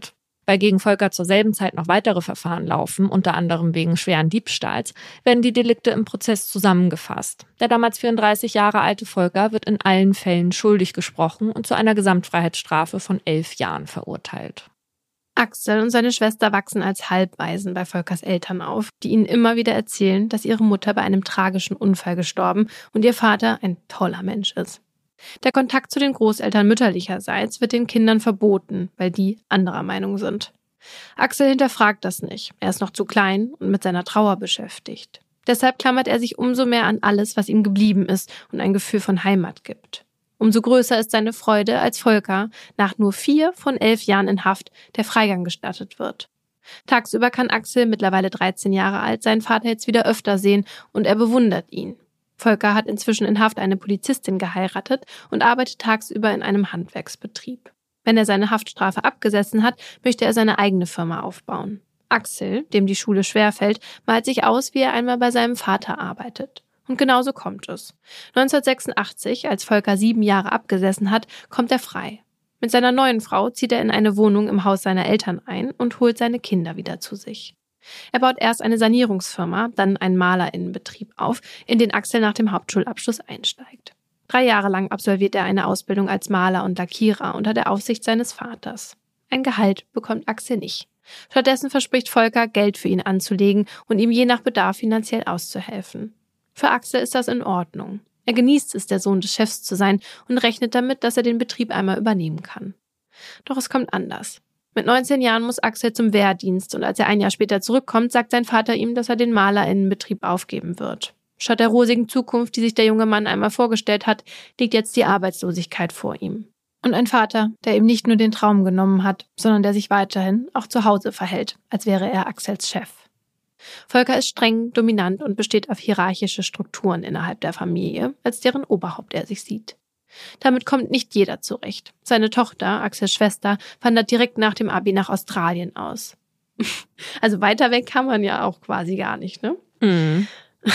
Weil gegen Volker zur selben Zeit noch weitere Verfahren laufen, unter anderem wegen schweren Diebstahls, werden die Delikte im Prozess zusammengefasst. Der damals vierunddreißig Jahre alte Volker wird in allen Fällen schuldig gesprochen und zu einer Gesamtfreiheitsstrafe von elf Jahren verurteilt. Axel und seine Schwester wachsen als Halbwaisen bei Volkers Eltern auf, die ihnen immer wieder erzählen, dass ihre Mutter bei einem tragischen Unfall gestorben und ihr Vater ein toller Mensch ist. Der Kontakt zu den Großeltern mütterlicherseits wird den Kindern verboten, weil die anderer Meinung sind. Axel hinterfragt das nicht. Er ist noch zu klein und mit seiner Trauer beschäftigt. Deshalb klammert er sich umso mehr an alles, was ihm geblieben ist und ein Gefühl von Heimat gibt. Umso größer ist seine Freude, als Volker nach nur vier von elf Jahren in Haft der Freigang gestattet wird. Tagsüber kann Axel, mittlerweile dreizehn Jahre alt, seinen Vater jetzt wieder öfter sehen und er bewundert ihn. Volker hat inzwischen in Haft eine Polizistin geheiratet und arbeitet tagsüber in einem Handwerksbetrieb. Wenn er seine Haftstrafe abgesessen hat, möchte er seine eigene Firma aufbauen. Axel, dem die Schule schwerfällt, malt sich aus, wie er einmal bei seinem Vater arbeitet. Und genauso kommt es. neunzehnhundertsechsundachtzig, als Volker sieben Jahre abgesessen hat, kommt er frei. Mit seiner neuen Frau zieht er in eine Wohnung im Haus seiner Eltern ein und holt seine Kinder wieder zu sich. Er baut erst eine Sanierungsfirma, dann einen Malerinnenbetrieb auf, in den Axel nach dem Hauptschulabschluss einsteigt. Drei Jahre lang absolviert er eine Ausbildung als Maler und Lackierer unter der Aufsicht seines Vaters. Ein Gehalt bekommt Axel nicht. Stattdessen verspricht Volker, Geld für ihn anzulegen und ihm je nach Bedarf finanziell auszuhelfen. Für Axel ist das in Ordnung. Er genießt es, der Sohn des Chefs zu sein und rechnet damit, dass er den Betrieb einmal übernehmen kann. Doch es kommt anders. Mit neunzehn Jahren muss Axel zum Wehrdienst und als er ein Jahr später zurückkommt, sagt sein Vater ihm, dass er den Malerinnenbetrieb aufgeben wird. Statt der rosigen Zukunft, die sich der junge Mann einmal vorgestellt hat, liegt jetzt die Arbeitslosigkeit vor ihm. Und ein Vater, der ihm nicht nur den Traum genommen hat, sondern der sich weiterhin auch zu Hause verhält, als wäre er Axels Chef. Volker ist streng, dominant und besteht auf hierarchische Strukturen innerhalb der Familie, als deren Oberhaupt er sich sieht. Damit kommt nicht jeder zurecht. Seine Tochter, Axels Schwester, wandert direkt nach dem Abi nach Australien aus. Also weiter weg kann man ja auch quasi gar nicht, ne? Mhm.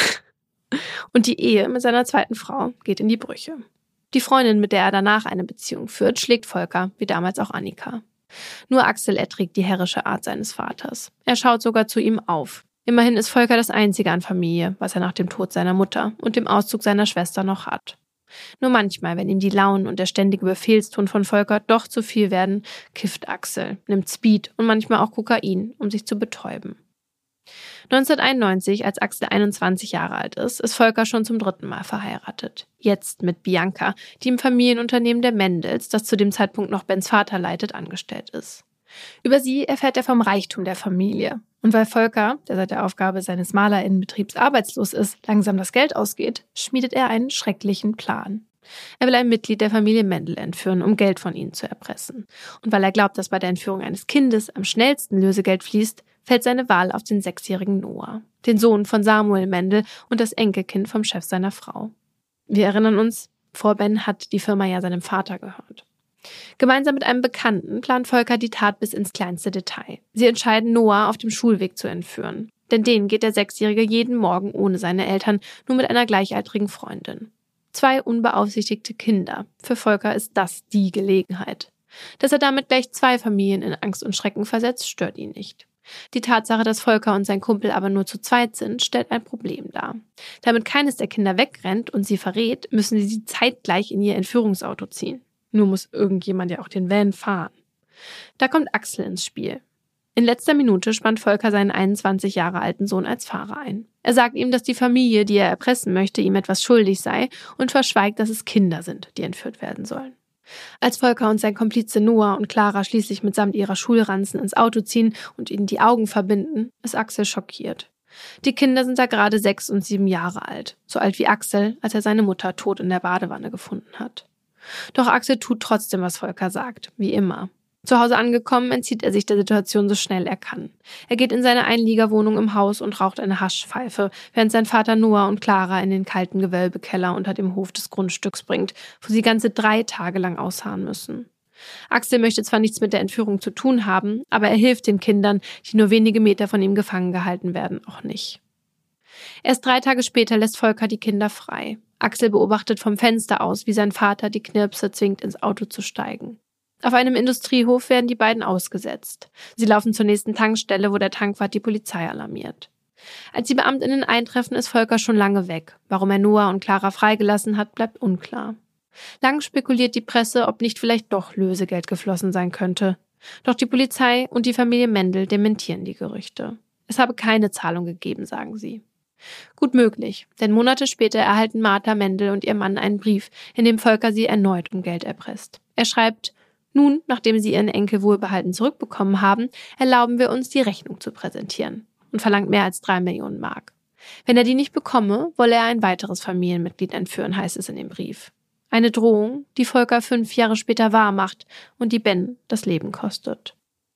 Und die Ehe mit seiner zweiten Frau geht in die Brüche. Die Freundin, mit der er danach eine Beziehung führt, schlägt Volker, wie damals auch Annika. Nur Axel erträgt die herrische Art seines Vaters. Er schaut sogar zu ihm auf. Immerhin ist Volker das Einzige an Familie, was er nach dem Tod seiner Mutter und dem Auszug seiner Schwester noch hat. Nur manchmal, wenn ihm die Launen und der ständige Befehlston von Volker doch zu viel werden, kifft Axel, nimmt Speed und manchmal auch Kokain, um sich zu betäuben. neunzehnhunderteinundneunzig, als Axel einundzwanzig Jahre alt ist, ist Volker schon zum dritten Mal verheiratet. Jetzt mit Bianca, die im Familienunternehmen der Mendels, das zu dem Zeitpunkt noch Bens Vater leitet, angestellt ist. Über sie erfährt er vom Reichtum der Familie. Und weil Volker, der seit der Aufgabe seines Malerinnenbetriebs arbeitslos ist, langsam das Geld ausgeht, schmiedet er einen schrecklichen Plan. Er will ein Mitglied der Familie Mendel entführen, um Geld von ihnen zu erpressen. Und weil er glaubt, dass bei der Entführung eines Kindes am schnellsten Lösegeld fließt, fällt seine Wahl auf den sechsjährigen Noah, den Sohn von Samuel Mendel und das Enkelkind vom Chef seiner Frau. Wir erinnern uns, vor Ben hat die Firma ja seinem Vater gehört. Gemeinsam mit einem Bekannten plant Volker die Tat bis ins kleinste Detail. Sie entscheiden, Noah auf dem Schulweg zu entführen. Denn den geht der Sechsjährige jeden Morgen ohne seine Eltern, nur mit einer gleichaltrigen Freundin. Zwei unbeaufsichtigte Kinder. Für Volker ist das die Gelegenheit. Dass er damit gleich zwei Familien in Angst und Schrecken versetzt, stört ihn nicht. Die Tatsache, dass Volker und sein Kumpel aber nur zu zweit sind, stellt ein Problem dar. Damit keines der Kinder wegrennt und sie verrät, müssen sie sie zeitgleich in ihr Entführungsauto ziehen. Nur muss irgendjemand ja auch den Van fahren. Da kommt Axel ins Spiel. In letzter Minute spannt Volker seinen einundzwanzig Jahre alten Sohn als Fahrer ein. Er sagt ihm, dass die Familie, die er erpressen möchte, ihm etwas schuldig sei und verschweigt, dass es Kinder sind, die entführt werden sollen. Als Volker und sein Komplize Noah und Clara schließlich mitsamt ihrer Schulranzen ins Auto ziehen und ihnen die Augen verbinden, ist Axel schockiert. Die Kinder sind da gerade sechs und sieben Jahre alt, so alt wie Axel, als er seine Mutter tot in der Badewanne gefunden hat. Doch Axel tut trotzdem, was Volker sagt, wie immer. Zu Hause angekommen, entzieht er sich der Situation so schnell er kann. Er geht in seine Einliegerwohnung im Haus und raucht eine Haschpfeife, während sein Vater Noah und Clara in den kalten Gewölbekeller unter dem Hof des Grundstücks bringt, wo sie ganze drei Tage lang ausharren müssen. Axel möchte zwar nichts mit der Entführung zu tun haben, aber er hilft den Kindern, die nur wenige Meter von ihm gefangen gehalten werden, auch nicht. Erst drei Tage später lässt Volker die Kinder frei. Axel beobachtet vom Fenster aus, wie sein Vater die Knirpse zwingt, ins Auto zu steigen. Auf einem Industriehof werden die beiden ausgesetzt. Sie laufen zur nächsten Tankstelle, wo der Tankwart die Polizei alarmiert. Als die BeamtInnen eintreffen, ist Volker schon lange weg. Warum er Noah und Clara freigelassen hat, bleibt unklar. Lang spekuliert die Presse, ob nicht vielleicht doch Lösegeld geflossen sein könnte. Doch die Polizei und die Familie Mendel dementieren die Gerüchte. Es habe keine Zahlung gegeben, sagen sie. Gut möglich, denn Monate später erhalten Martha Mendel und ihr Mann einen Brief, in dem Volker sie erneut um Geld erpresst. Er schreibt: Nun, nachdem Sie Ihren Enkel wohlbehalten zurückbekommen haben, erlauben wir uns, die Rechnung zu präsentieren, und verlangt mehr als drei Millionen Mark. Wenn er die nicht bekomme, wolle er ein weiteres Familienmitglied entführen, heißt es in dem Brief. Eine Drohung, die Volker fünf Jahre später wahrmacht und die Ben das Leben kostet.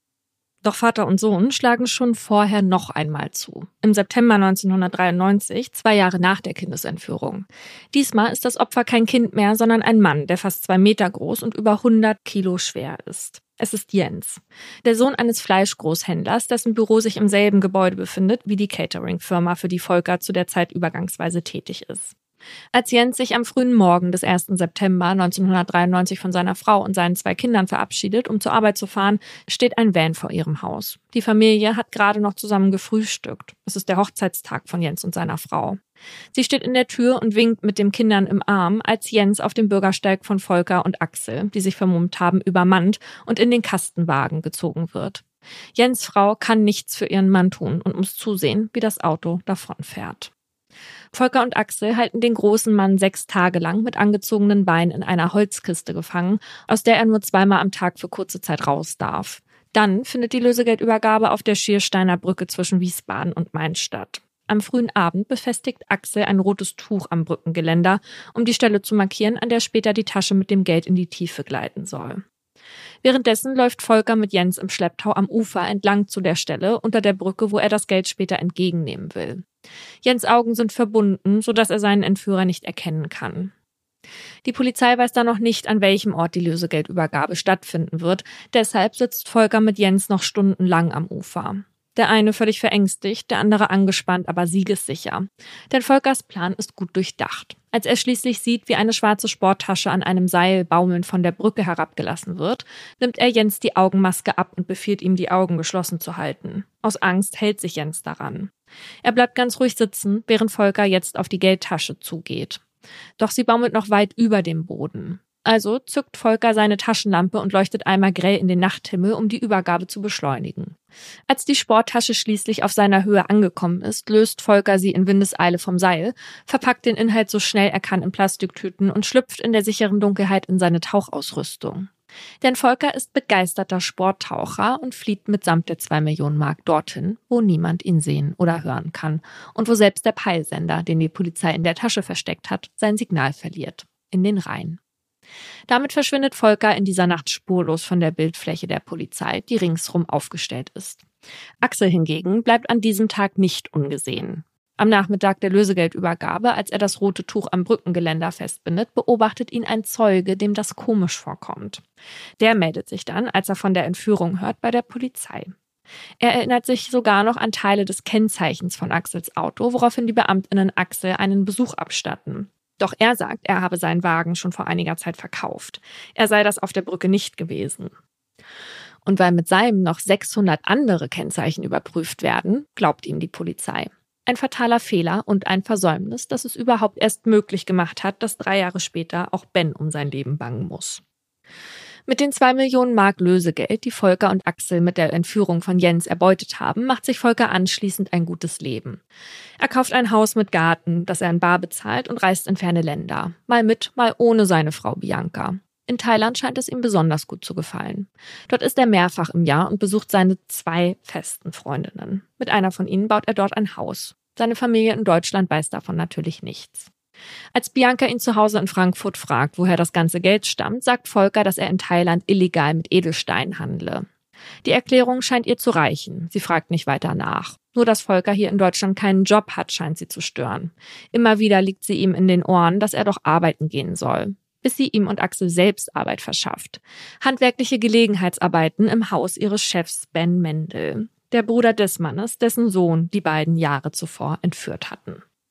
Doch Vater und Sohn schlagen schon vorher noch einmal zu. Im September neunzehnhundertdreiundneunzig, zwei Jahre nach der Kindesentführung. Diesmal ist das Opfer kein Kind mehr, sondern ein Mann, der fast zwei Meter groß und über hundert Kilo schwer ist. Es ist Jens, der Sohn eines Fleischgroßhändlers, dessen Büro sich im selben Gebäude befindet wie die Catering-Firma, für die Volker zu der Zeit übergangsweise tätig ist. Als Jens sich am frühen Morgen des ersten September neunzehnhundertdreiundneunzig von seiner Frau und seinen zwei Kindern verabschiedet, um zur Arbeit zu fahren, steht ein Van vor ihrem Haus. Die Familie hat gerade noch zusammen gefrühstückt. Es ist der Hochzeitstag von Jens und seiner Frau. Sie steht in der Tür und winkt mit den Kindern im Arm, als Jens auf dem Bürgersteig von Volker und Axel, die sich vermummt haben, übermannt und in den Kastenwagen gezogen wird. Jens' Frau kann nichts für ihren Mann tun und muss zusehen, wie das Auto davonfährt. Volker und Axel halten den großen Mann sechs Tage lang mit angezogenen Beinen in einer Holzkiste gefangen, aus der er nur zweimal am Tag für kurze Zeit raus darf. Dann findet die Lösegeldübergabe auf der Schiersteiner Brücke zwischen Wiesbaden und Mainz statt. Am frühen Abend befestigt Axel ein rotes Tuch am Brückengeländer, um die Stelle zu markieren, an der später die Tasche mit dem Geld in die Tiefe gleiten soll. Währenddessen läuft Volker mit Jens im Schlepptau am Ufer entlang zu der Stelle unter der Brücke, wo er das Geld später entgegennehmen will. Jens' Augen sind verbunden, sodass er seinen Entführer nicht erkennen kann. Die Polizei weiß da noch nicht, an welchem Ort die Lösegeldübergabe stattfinden wird. Deshalb sitzt Volker mit Jens noch stundenlang am Ufer. Der eine völlig verängstigt, der andere angespannt, aber siegessicher. Denn Volkers Plan ist gut durchdacht. Als er schließlich sieht, wie eine schwarze Sporttasche an einem Seil baumelnd von der Brücke herabgelassen wird, nimmt er Jens die Augenmaske ab und befiehlt ihm, die Augen geschlossen zu halten. Aus Angst hält sich Jens daran. Er bleibt ganz ruhig sitzen, während Volker jetzt auf die Geldtasche zugeht. Doch sie baumelt noch weit über dem Boden. Also zückt Volker seine Taschenlampe und leuchtet einmal grell in den Nachthimmel, um die Übergabe zu beschleunigen. Als die Sporttasche schließlich auf seiner Höhe angekommen ist, löst Volker sie in Windeseile vom Seil, verpackt den Inhalt so schnell er kann in Plastiktüten und schlüpft in der sicheren Dunkelheit in seine Tauchausrüstung. Denn Volker ist begeisterter Sporttaucher und flieht mitsamt der zwei Millionen Mark dorthin, wo niemand ihn sehen oder hören kann und wo selbst der Peilsender, den die Polizei in der Tasche versteckt hat, sein Signal verliert. In den Rhein. Damit verschwindet Volker in dieser Nacht spurlos von der Bildfläche der Polizei, die ringsrum aufgestellt ist. Axel hingegen bleibt an diesem Tag nicht ungesehen. Am Nachmittag der Lösegeldübergabe, als er das rote Tuch am Brückengeländer festbindet, beobachtet ihn ein Zeuge, dem das komisch vorkommt. Der meldet sich dann, als er von der Entführung hört, bei der Polizei. Er erinnert sich sogar noch an Teile des Kennzeichens von Axels Auto, woraufhin die BeamtInnen Axel einen Besuch abstatten. Doch er sagt, er habe seinen Wagen schon vor einiger Zeit verkauft. Er sei das auf der Brücke nicht gewesen. Und weil mit seinem noch sechshundert andere Kennzeichen überprüft werden, glaubt ihm die Polizei. Ein fataler Fehler und ein Versäumnis, das es überhaupt erst möglich gemacht hat, dass drei Jahre später auch Ben um sein Leben bangen muss. Mit den zwei Millionen Mark Lösegeld, die Volker und Axel mit der Entführung von Jens erbeutet haben, macht sich Volker anschließend ein gutes Leben. Er kauft ein Haus mit Garten, das er in bar bezahlt, und reist in ferne Länder. Mal mit, mal ohne seine Frau Bianca. In Thailand scheint es ihm besonders gut zu gefallen. Dort ist er mehrfach im Jahr und besucht seine zwei festen Freundinnen. Mit einer von ihnen baut er dort ein Haus. Seine Familie in Deutschland weiß davon natürlich nichts. Als Bianca ihn zu Hause in Frankfurt fragt, woher das ganze Geld stammt, sagt Volker, dass er in Thailand illegal mit Edelsteinen handle. Die Erklärung scheint ihr zu reichen. Sie fragt nicht weiter nach. Nur, dass Volker hier in Deutschland keinen Job hat, scheint sie zu stören. Immer wieder liegt sie ihm in den Ohren, dass er doch arbeiten gehen soll. Bis sie ihm und Axel selbst Arbeit verschafft. Handwerkliche Gelegenheitsarbeiten im Haus ihres Chefs Ben Mendel, der Bruder des Mannes, dessen Sohn die beiden Jahre zuvor entführt hatten.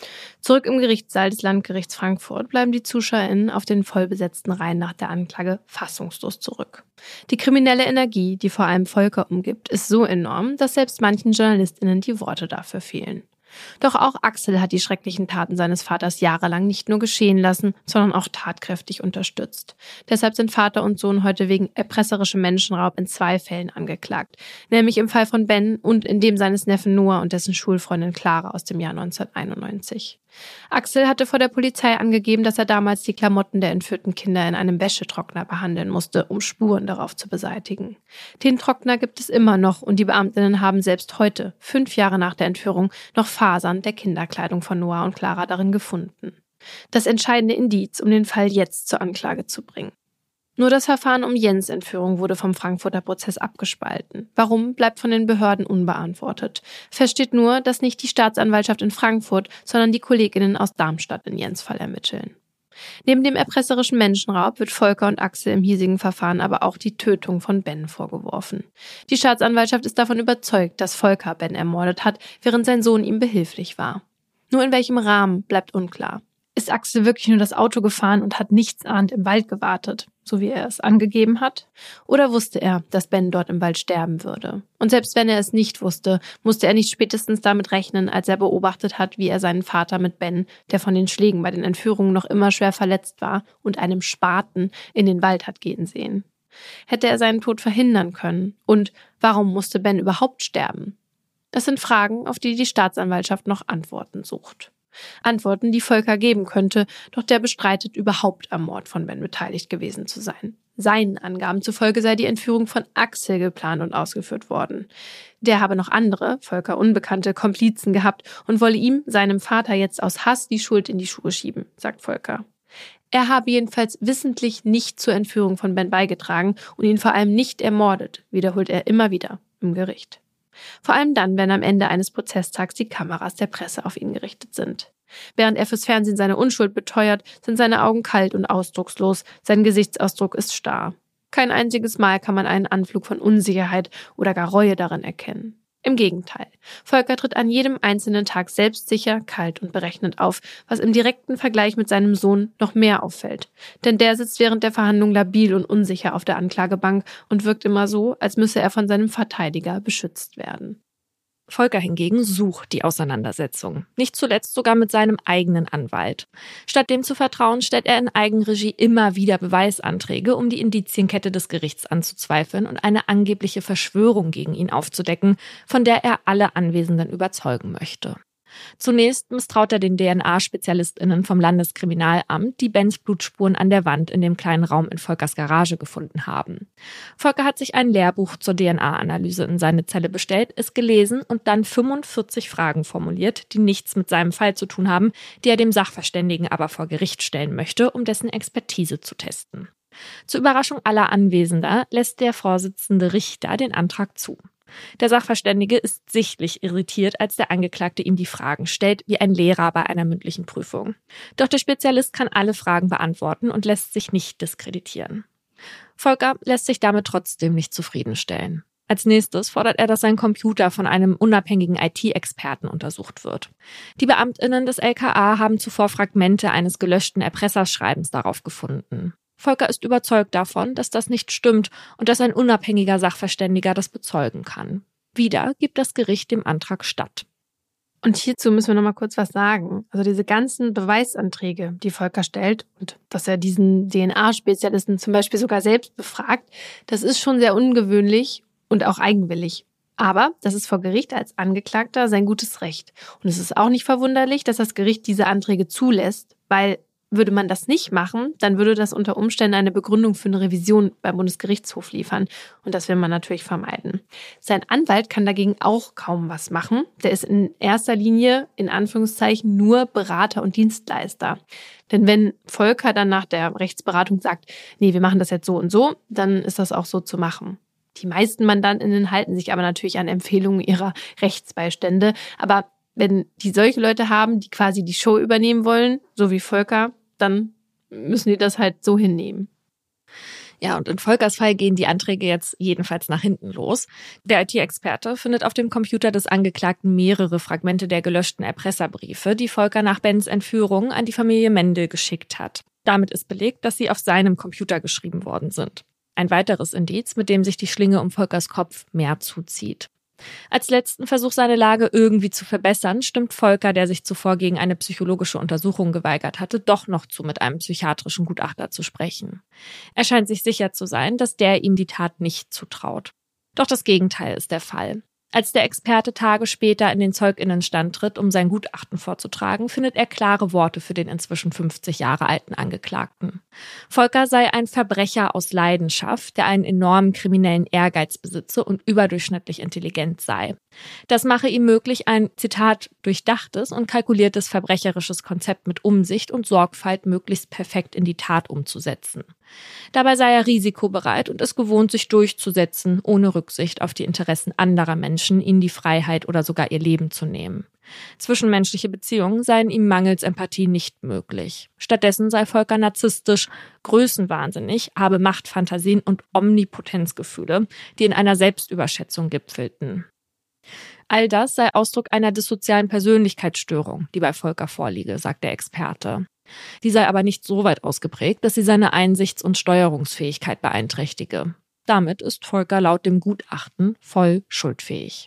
Zurück im Gerichtssaal des Landgerichts Frankfurt bleiben die ZuschauerInnen auf den vollbesetzten Reihen nach der Anklage fassungslos zurück. Die kriminelle Energie, die vor allem Volker umgibt, ist so enorm, dass selbst manchen JournalistInnen die Worte dafür fehlen. Doch auch Axel hat die schrecklichen Taten seines Vaters jahrelang nicht nur geschehen lassen, sondern auch tatkräftig unterstützt. Deshalb sind Vater und Sohn heute wegen erpresserischem Menschenraub in zwei Fällen angeklagt. Nämlich im Fall von Ben und in dem seines Neffen Noah und dessen Schulfreundin Clara aus dem Jahr neunzehnhunderteinundneunzig. Axel hatte vor der Polizei angegeben, dass er damals die Klamotten der entführten Kinder in einem Wäschetrockner behandeln musste, um Spuren darauf zu beseitigen. Den Trockner gibt es immer noch und die Beamtinnen haben selbst heute, fünf Jahre nach der Entführung, noch Fasern der Kinderkleidung von Noah und Clara darin gefunden. Das entscheidende Indiz, um den Fall jetzt zur Anklage zu bringen. Nur das Verfahren um Jens' Entführung wurde vom Frankfurter Prozess abgespalten. Warum, bleibt von den Behörden unbeantwortet. Fest steht nur, dass nicht die Staatsanwaltschaft in Frankfurt, sondern die KollegInnen aus Darmstadt in Jens' Fall ermitteln. Neben dem erpresserischen Menschenraub wird Volker und Axel im hiesigen Verfahren aber auch die Tötung von Ben vorgeworfen. Die Staatsanwaltschaft ist davon überzeugt, dass Volker Ben ermordet hat, während sein Sohn ihm behilflich war. Nur in welchem Rahmen, bleibt unklar. Ist Axel wirklich nur das Auto gefahren und hat nichtsahnd im Wald gewartet, so wie er es angegeben hat? Oder wusste er, dass Ben dort im Wald sterben würde? Und selbst wenn er es nicht wusste, musste er nicht spätestens damit rechnen, als er beobachtet hat, wie er seinen Vater mit Ben, der von den Schlägen bei den Entführungen noch immer schwer verletzt war, und einem Spaten in den Wald hat gehen sehen. Hätte er seinen Tod verhindern können? Und warum musste Ben überhaupt sterben? Das sind Fragen, auf die die Staatsanwaltschaft noch Antworten sucht. Antworten, die Volker geben könnte, doch der bestreitet, überhaupt am Mord von Ben beteiligt gewesen zu sein. Seinen Angaben zufolge sei die Entführung von Axel geplant und ausgeführt worden. Der habe noch andere, Volker unbekannte, Komplizen gehabt und wolle ihm, seinem Vater, jetzt aus Hass die Schuld in die Schuhe schieben, sagt Volker. Er habe jedenfalls wissentlich nicht zur Entführung von Ben beigetragen und ihn vor allem nicht ermordet, wiederholt er immer wieder im Gericht. Vor allem dann, wenn am Ende eines Prozesstags die Kameras der Presse auf ihn gerichtet sind. Während er fürs Fernsehen seine Unschuld beteuert, sind seine Augen kalt und ausdruckslos, sein Gesichtsausdruck ist starr. Kein einziges Mal kann man einen Anflug von Unsicherheit oder gar Reue darin erkennen. Im Gegenteil, Volker tritt an jedem einzelnen Tag selbstsicher, kalt und berechnend auf, was im direkten Vergleich mit seinem Sohn noch mehr auffällt. Denn der sitzt während der Verhandlung labil und unsicher auf der Anklagebank und wirkt immer so, als müsse er von seinem Verteidiger beschützt werden. Volker hingegen sucht die Auseinandersetzung, nicht zuletzt sogar mit seinem eigenen Anwalt. Statt dem zu vertrauen, stellt er in Eigenregie immer wieder Beweisanträge, um die Indizienkette des Gerichts anzuzweifeln und eine angebliche Verschwörung gegen ihn aufzudecken, von der er alle Anwesenden überzeugen möchte. Zunächst misstraut er den D N A-SpezialistInnen vom Landeskriminalamt, die Bens Blutspuren an der Wand in dem kleinen Raum in Volkers Garage gefunden haben. Volker hat sich ein Lehrbuch zur D N A-Analyse in seine Zelle bestellt, es gelesen und dann fünfundvierzig Fragen formuliert, die nichts mit seinem Fall zu tun haben, die er dem Sachverständigen aber vor Gericht stellen möchte, um dessen Expertise zu testen. Zur Überraschung aller Anwesender lässt der Vorsitzende Richter den Antrag zu. Der Sachverständige ist sichtlich irritiert, als der Angeklagte ihm die Fragen stellt, wie ein Lehrer bei einer mündlichen Prüfung. Doch der Spezialist kann alle Fragen beantworten und lässt sich nicht diskreditieren. Volker lässt sich damit trotzdem nicht zufriedenstellen. Als nächstes fordert er, dass sein Computer von einem unabhängigen I T-Experten untersucht wird. Die BeamtInnen des L K A haben zuvor Fragmente eines gelöschten Erpresserschreibens darauf gefunden. Volker ist überzeugt davon, dass das nicht stimmt und dass ein unabhängiger Sachverständiger das bezeugen kann. Wieder gibt das Gericht dem Antrag statt. Und hierzu müssen wir noch mal kurz was sagen. Also diese ganzen Beweisanträge, die Volker stellt und dass er diesen D N A-Spezialisten zum Beispiel sogar selbst befragt, das ist schon sehr ungewöhnlich und auch eigenwillig. Aber das ist vor Gericht als Angeklagter sein gutes Recht. Und es ist auch nicht verwunderlich, dass das Gericht diese Anträge zulässt, weil würde man das nicht machen, dann würde das unter Umständen eine Begründung für eine Revision beim Bundesgerichtshof liefern. Und das will man natürlich vermeiden. Sein Anwalt kann dagegen auch kaum was machen. Der ist in erster Linie, in Anführungszeichen, nur Berater und Dienstleister. Denn wenn Volker dann nach der Rechtsberatung sagt, nee, wir machen das jetzt so und so, dann ist das auch so zu machen. Die meisten MandantInnen halten sich aber natürlich an Empfehlungen ihrer Rechtsbeistände. Aber wenn die solche Leute haben, die quasi die Show übernehmen wollen, so wie Volker, dann müssen die das halt so hinnehmen. Ja, und in Volkers Fall gehen die Anträge jetzt jedenfalls nach hinten los. Der I T-Experte findet auf dem Computer des Angeklagten mehrere Fragmente der gelöschten Erpresserbriefe, die Volker nach Bens Entführung an die Familie Mendel geschickt hat. Damit ist belegt, dass sie auf seinem Computer geschrieben worden sind. Ein weiteres Indiz, mit dem sich die Schlinge um Volkers Kopf mehr zuzieht. Als letzten Versuch, seine Lage irgendwie zu verbessern, stimmt Volker, der sich zuvor gegen eine psychologische Untersuchung geweigert hatte, doch noch zu, mit einem psychiatrischen Gutachter zu sprechen. Er scheint sich sicher zu sein, dass der ihm die Tat nicht zutraut. Doch das Gegenteil ist der Fall. Als der Experte Tage später in den ZeugInnenstand tritt, um sein Gutachten vorzutragen, findet er klare Worte für den inzwischen fünfzig Jahre alten Angeklagten. Volker sei ein Verbrecher aus Leidenschaft, der einen enormen kriminellen Ehrgeiz besitze und überdurchschnittlich intelligent sei. Das mache ihm möglich, ein, Zitat, durchdachtes und kalkuliertes verbrecherisches Konzept mit Umsicht und Sorgfalt möglichst perfekt in die Tat umzusetzen. Dabei sei er risikobereit und es gewohnt, sich durchzusetzen, ohne Rücksicht auf die Interessen anderer Menschen, ihnen die Freiheit oder sogar ihr Leben zu nehmen. Zwischenmenschliche Beziehungen seien ihm mangels Empathie nicht möglich. Stattdessen sei Volker narzisstisch, größenwahnsinnig, habe Machtfantasien und Omnipotenzgefühle, die in einer Selbstüberschätzung gipfelten. All das sei Ausdruck einer dissozialen Persönlichkeitsstörung, die bei Volker vorliege, sagt der Experte. Die sei aber nicht so weit ausgeprägt, dass sie seine Einsichts- und Steuerungsfähigkeit beeinträchtige. Damit ist Volker laut dem Gutachten voll schuldfähig.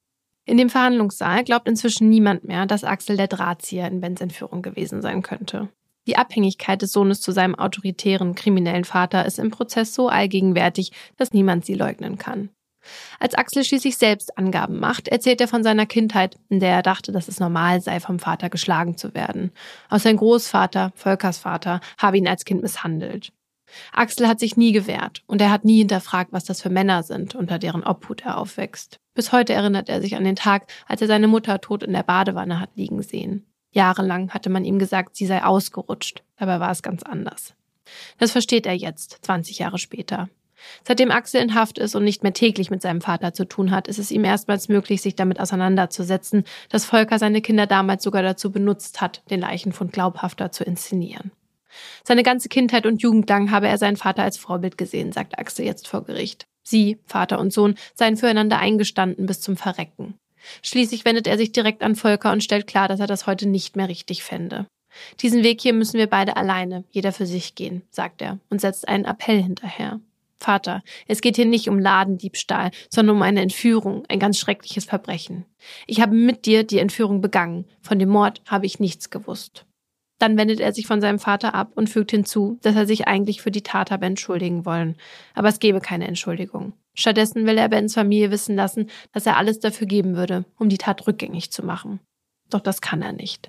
In dem Verhandlungssaal glaubt inzwischen niemand mehr, dass Axel der Drahtzieher in Bens Entführung gewesen sein könnte. Die Abhängigkeit des Sohnes zu seinem autoritären, kriminellen Vater ist im Prozess so allgegenwärtig, dass niemand sie leugnen kann. Als Axel schließlich selbst Angaben macht, erzählt er von seiner Kindheit, in der er dachte, dass es normal sei, vom Vater geschlagen zu werden. Auch sein Großvater, Volkers Vater, habe ihn als Kind misshandelt. Axel hat sich nie gewehrt und er hat nie hinterfragt, was das für Männer sind, unter deren Obhut er aufwächst. Bis heute erinnert er sich an den Tag, als er seine Mutter tot in der Badewanne hat liegen sehen. Jahrelang hatte man ihm gesagt, sie sei ausgerutscht, dabei war es ganz anders. Das versteht er jetzt, zwanzig Jahre später. Seitdem Axel in Haft ist und nicht mehr täglich mit seinem Vater zu tun hat, ist es ihm erstmals möglich, sich damit auseinanderzusetzen, dass Volker seine Kinder damals sogar dazu benutzt hat, den Leichenfund glaubhafter zu inszenieren. Seine ganze Kindheit und Jugend lang habe er seinen Vater als Vorbild gesehen, sagt Axel jetzt vor Gericht. Sie, Vater und Sohn, seien füreinander eingestanden bis zum Verrecken. Schließlich wendet er sich direkt an Volker und stellt klar, dass er das heute nicht mehr richtig fände. Diesen Weg hier müssen wir beide alleine, jeder für sich gehen, sagt er und setzt einen Appell hinterher. Vater, es geht hier nicht um Ladendiebstahl, sondern um eine Entführung, ein ganz schreckliches Verbrechen. Ich habe mit dir die Entführung begangen. Von dem Mord habe ich nichts gewusst. Dann wendet er sich von seinem Vater ab und fügt hinzu, dass er sich eigentlich für die Tat habe entschuldigen wollen. Aber es gebe keine Entschuldigung. Stattdessen will er Bens Familie wissen lassen, dass er alles dafür geben würde, um die Tat rückgängig zu machen. Doch das kann er nicht.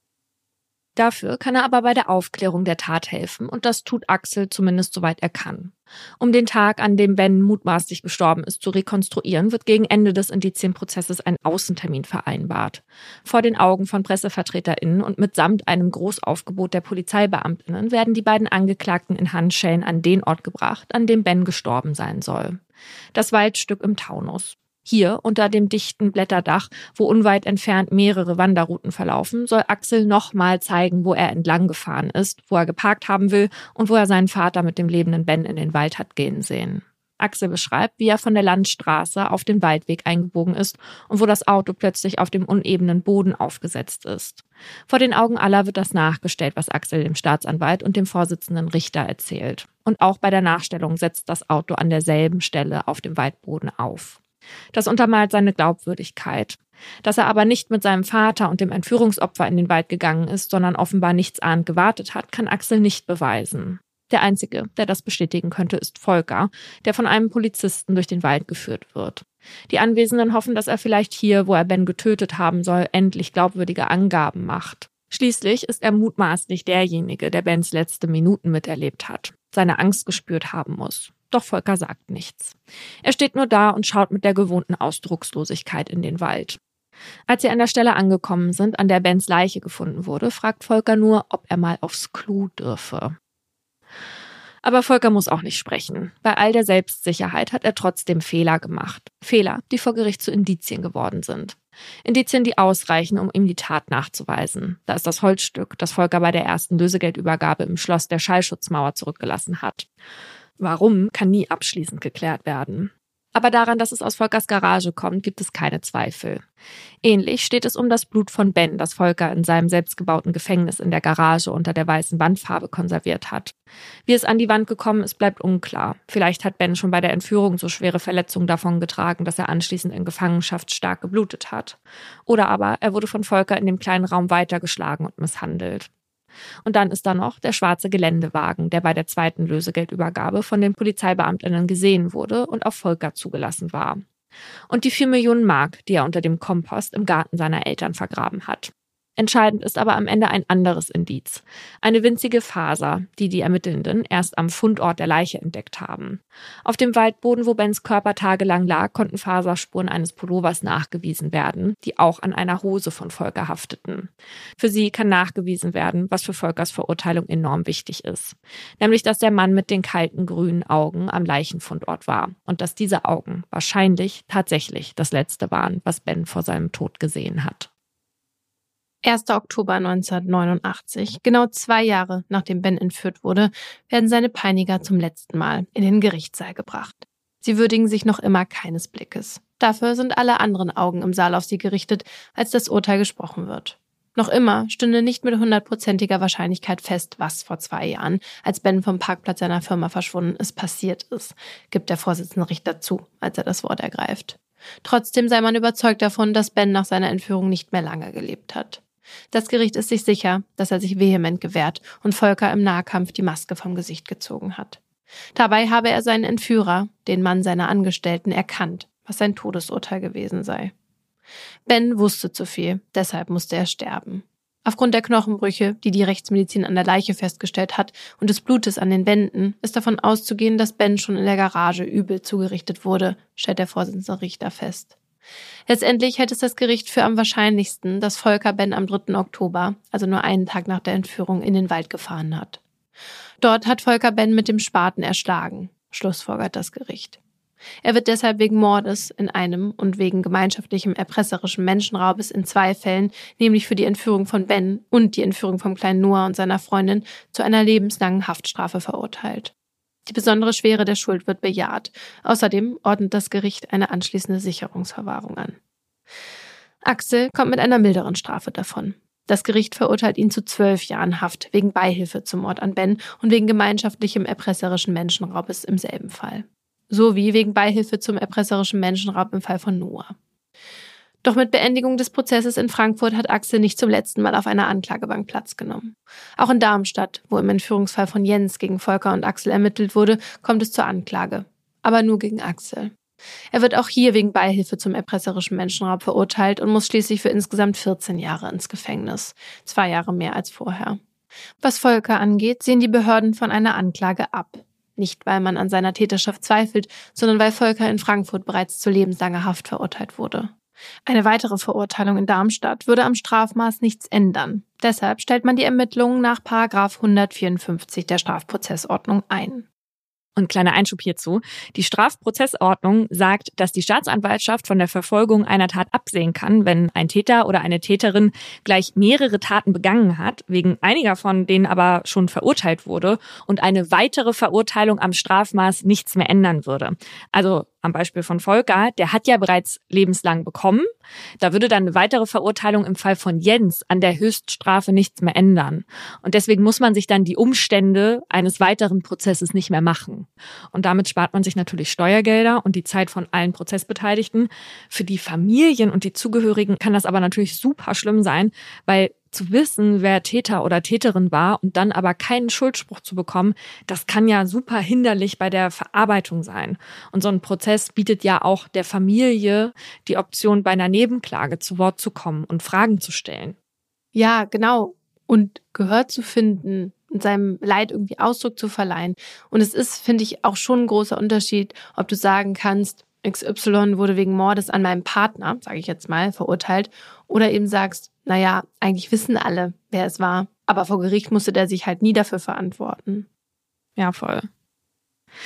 Dafür kann er aber bei der Aufklärung der Tat helfen und das tut Axel zumindest soweit er kann. Um den Tag, an dem Ben mutmaßlich gestorben ist, zu rekonstruieren, wird gegen Ende des Indizienprozesses ein Außentermin vereinbart. Vor den Augen von PressevertreterInnen und mitsamt einem Großaufgebot der PolizeibeamtInnen werden die beiden Angeklagten in Handschellen an den Ort gebracht, an dem Ben gestorben sein soll. Das Waldstück im Taunus. Hier, unter dem dichten Blätterdach, wo unweit entfernt mehrere Wanderrouten verlaufen, soll Axel nochmal zeigen, wo er entlang gefahren ist, wo er geparkt haben will und wo er seinen Vater mit dem lebenden Ben in den Wald hat gehen sehen. Axel beschreibt, wie er von der Landstraße auf den Waldweg eingebogen ist und wo das Auto plötzlich auf dem unebenen Boden aufgesetzt ist. Vor den Augen aller wird das nachgestellt, was Axel dem Staatsanwalt und dem Vorsitzenden Richter erzählt. Und auch bei der Nachstellung setzt das Auto an derselben Stelle auf dem Waldboden auf. Das untermalt seine Glaubwürdigkeit. Dass er aber nicht mit seinem Vater und dem Entführungsopfer in den Wald gegangen ist, sondern offenbar nichtsahnend gewartet hat, kann Axel nicht beweisen. Der Einzige, der das bestätigen könnte, ist Volker, der von einem Polizisten durch den Wald geführt wird. Die Anwesenden hoffen, dass er vielleicht hier, wo er Ben getötet haben soll, endlich glaubwürdige Angaben macht. Schließlich ist er mutmaßlich derjenige, der Bens letzte Minuten miterlebt hat, seine Angst gespürt haben muss. Doch Volker sagt nichts. Er steht nur da und schaut mit der gewohnten Ausdruckslosigkeit in den Wald. Als sie an der Stelle angekommen sind, an der Bens Leiche gefunden wurde, fragt Volker nur, ob er mal aufs Klo dürfe. Aber Volker muss auch nicht sprechen. Bei all der Selbstsicherheit hat er trotzdem Fehler gemacht. Fehler, die vor Gericht zu Indizien geworden sind. Indizien, die ausreichen, um ihm die Tat nachzuweisen. Da ist das Holzstück, das Volker bei der ersten Lösegeldübergabe im Schloss der Schallschutzmauer zurückgelassen hat. Warum, kann nie abschließend geklärt werden. Aber daran, dass es aus Volkers Garage kommt, gibt es keine Zweifel. Ähnlich steht es um das Blut von Ben, das Volker in seinem selbstgebauten Gefängnis in der Garage unter der weißen Wandfarbe konserviert hat. Wie es an die Wand gekommen ist, bleibt unklar. Vielleicht hat Ben schon bei der Entführung so schwere Verletzungen davongetragen, dass er anschließend in Gefangenschaft stark geblutet hat. Oder aber er wurde von Volker in dem kleinen Raum weitergeschlagen und misshandelt. Und dann ist da noch der schwarze Geländewagen, der bei der zweiten Lösegeldübergabe von den Polizeibeamtinnen gesehen wurde und auf Volker zugelassen war. Und die vier Millionen Mark, die er unter dem Kompost im Garten seiner Eltern vergraben hat. Entscheidend ist aber am Ende ein anderes Indiz. Eine winzige Faser, die die Ermittelnden erst am Fundort der Leiche entdeckt haben. Auf dem Waldboden, wo Bens Körper tagelang lag, konnten Faserspuren eines Pullovers nachgewiesen werden, die auch an einer Hose von Volker hafteten. Für sie kann nachgewiesen werden, was für Volkers Verurteilung enorm wichtig ist. Nämlich, dass der Mann mit den kalten grünen Augen am Leichenfundort war und dass diese Augen wahrscheinlich tatsächlich das Letzte waren, was Ben vor seinem Tod gesehen hat. erster Oktober neunzehnhundertneunundachtzig, genau zwei Jahre nachdem Ben entführt wurde, werden seine Peiniger zum letzten Mal in den Gerichtssaal gebracht. Sie würdigen sich noch immer keines Blickes. Dafür sind alle anderen Augen im Saal auf sie gerichtet, als das Urteil gesprochen wird. Noch immer stünde nicht mit hundertprozentiger Wahrscheinlichkeit fest, was vor zwei Jahren, als Ben vom Parkplatz seiner Firma verschwunden ist, passiert ist, gibt der Vorsitzende Richter zu, als er das Wort ergreift. Trotzdem sei man überzeugt davon, dass Ben nach seiner Entführung nicht mehr lange gelebt hat. Das Gericht ist sich sicher, dass er sich vehement gewehrt und Volker im Nahkampf die Maske vom Gesicht gezogen hat. Dabei habe er seinen Entführer, den Mann seiner Angestellten, erkannt, was sein Todesurteil gewesen sei. Ben wusste zu viel, deshalb musste er sterben. Aufgrund der Knochenbrüche, die die Rechtsmedizin an der Leiche festgestellt hat, und des Blutes an den Wänden, ist davon auszugehen, dass Ben schon in der Garage übel zugerichtet wurde, stellt der Vorsitzende Richter fest. Letztendlich hält es das Gericht für am wahrscheinlichsten, dass Volker Ben am dritten Oktober, also nur einen Tag nach der Entführung, in den Wald gefahren hat. Dort hat Volker Ben mit dem Spaten erschlagen, schlussfolgert das Gericht. Er wird deshalb wegen Mordes in einem und wegen gemeinschaftlichem erpresserischen Menschenraubes in zwei Fällen, nämlich für die Entführung von Ben und die Entführung vom kleinen Noah und seiner Freundin, zu einer lebenslangen Haftstrafe verurteilt. Die besondere Schwere der Schuld wird bejaht. Außerdem ordnet das Gericht eine anschließende Sicherungsverwahrung an. Axel kommt mit einer milderen Strafe davon. Das Gericht verurteilt ihn zu zwölf Jahren Haft wegen Beihilfe zum Mord an Ben und wegen gemeinschaftlichem erpresserischen Menschenraubes im selben Fall. Sowie wegen Beihilfe zum erpresserischen Menschenraub im Fall von Noah. Doch mit Beendigung des Prozesses in Frankfurt hat Axel nicht zum letzten Mal auf einer Anklagebank Platz genommen. Auch in Darmstadt, wo im Entführungsfall von Jens gegen Volker und Axel ermittelt wurde, kommt es zur Anklage. Aber nur gegen Axel. Er wird auch hier wegen Beihilfe zum erpresserischen Menschenraub verurteilt und muss schließlich für insgesamt vierzehn Jahre ins Gefängnis. Zwei Jahre mehr als vorher. Was Volker angeht, sehen die Behörden von einer Anklage ab. Nicht, weil man an seiner Täterschaft zweifelt, sondern weil Volker in Frankfurt bereits zu lebenslanger Haft verurteilt wurde. Eine weitere Verurteilung in Darmstadt würde am Strafmaß nichts ändern. Deshalb stellt man die Ermittlungen nach Paragraph hundertvierundfünfzig der Strafprozessordnung ein. Und kleiner Einschub hierzu. Die Strafprozessordnung sagt, dass die Staatsanwaltschaft von der Verfolgung einer Tat absehen kann, wenn ein Täter oder eine Täterin gleich mehrere Taten begangen hat, wegen einiger von denen aber schon verurteilt wurde und eine weitere Verurteilung am Strafmaß nichts mehr ändern würde. Also am Beispiel von Volker, der hat ja bereits lebenslang bekommen. Da würde dann eine weitere Verurteilung im Fall von Jens an der Höchststrafe nichts mehr ändern. Und deswegen muss man sich dann die Umstände eines weiteren Prozesses nicht mehr machen. Und damit spart man sich natürlich Steuergelder und die Zeit von allen Prozessbeteiligten. Für die Familien und die Zugehörigen kann das aber natürlich super schlimm sein, weil zu wissen, wer Täter oder Täterin war und dann aber keinen Schuldspruch zu bekommen, das kann ja super hinderlich bei der Verarbeitung sein. Und so ein Prozess bietet ja auch der Familie die Option, bei einer Nebenklage zu Wort zu kommen und Fragen zu stellen. Ja, genau. Und Gehör zu finden und seinem Leid irgendwie Ausdruck zu verleihen. Und es ist, finde ich, auch schon ein großer Unterschied, ob du sagen kannst, X Y wurde wegen Mordes an meinem Partner, sage ich jetzt mal, verurteilt, oder eben sagst, naja, eigentlich wissen alle, wer es war, aber vor Gericht musste der sich halt nie dafür verantworten. Ja, voll.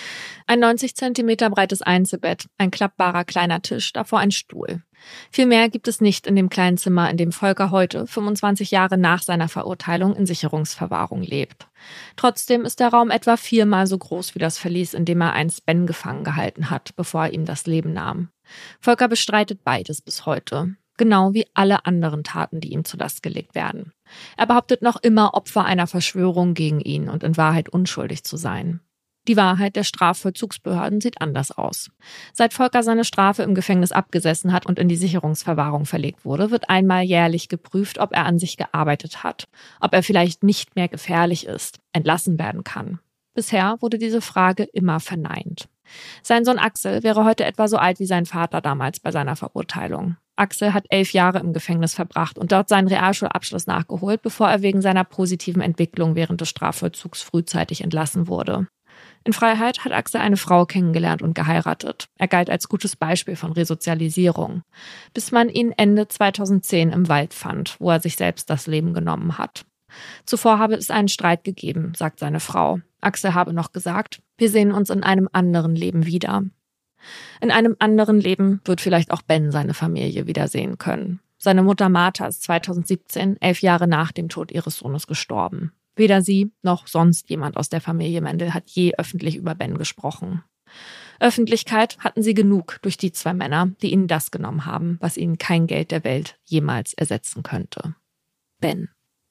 Ein neunzig Zentimeter breites Einzelbett, ein klappbarer kleiner Tisch, davor ein Stuhl. Viel mehr gibt es nicht in dem kleinen Zimmer, in dem Volker heute, fünfundzwanzig Jahre nach seiner Verurteilung, in Sicherungsverwahrung lebt. Trotzdem ist der Raum etwa viermal so groß wie das Verlies, in dem er einst Ben gefangen gehalten hat, bevor er ihm das Leben nahm. Volker bestreitet beides bis heute. Genau wie alle anderen Taten, die ihm zur Last gelegt werden. Er behauptet noch immer, Opfer einer Verschwörung gegen ihn und in Wahrheit unschuldig zu sein. Die Wahrheit der Strafvollzugsbehörden sieht anders aus. Seit Volker seine Strafe im Gefängnis abgesessen hat und in die Sicherungsverwahrung verlegt wurde, wird einmal jährlich geprüft, ob er an sich gearbeitet hat, ob er vielleicht nicht mehr gefährlich ist, entlassen werden kann. Bisher wurde diese Frage immer verneint. Sein Sohn Axel wäre heute etwa so alt wie sein Vater damals bei seiner Verurteilung. Axel hat elf Jahre im Gefängnis verbracht und dort seinen Realschulabschluss nachgeholt, bevor er wegen seiner positiven Entwicklung während des Strafvollzugs frühzeitig entlassen wurde. In Freiheit hat Axel eine Frau kennengelernt und geheiratet. Er galt als gutes Beispiel von Resozialisierung, bis man ihn Ende zweitausendzehn im Wald fand, wo er sich selbst das Leben genommen hat. Zuvor habe es einen Streit gegeben, sagt seine Frau. Axel habe noch gesagt, wir sehen uns in einem anderen Leben wieder. In einem anderen Leben wird vielleicht auch Ben seine Familie wiedersehen können. Seine Mutter Martha ist zweitausendsiebzehn, elf Jahre nach dem Tod ihres Sohnes, gestorben. Weder sie noch sonst jemand aus der Familie Mendel hat je öffentlich über Ben gesprochen. Öffentlichkeit hatten sie genug durch die zwei Männer, die ihnen das genommen haben, was ihnen kein Geld der Welt jemals ersetzen könnte. Ben.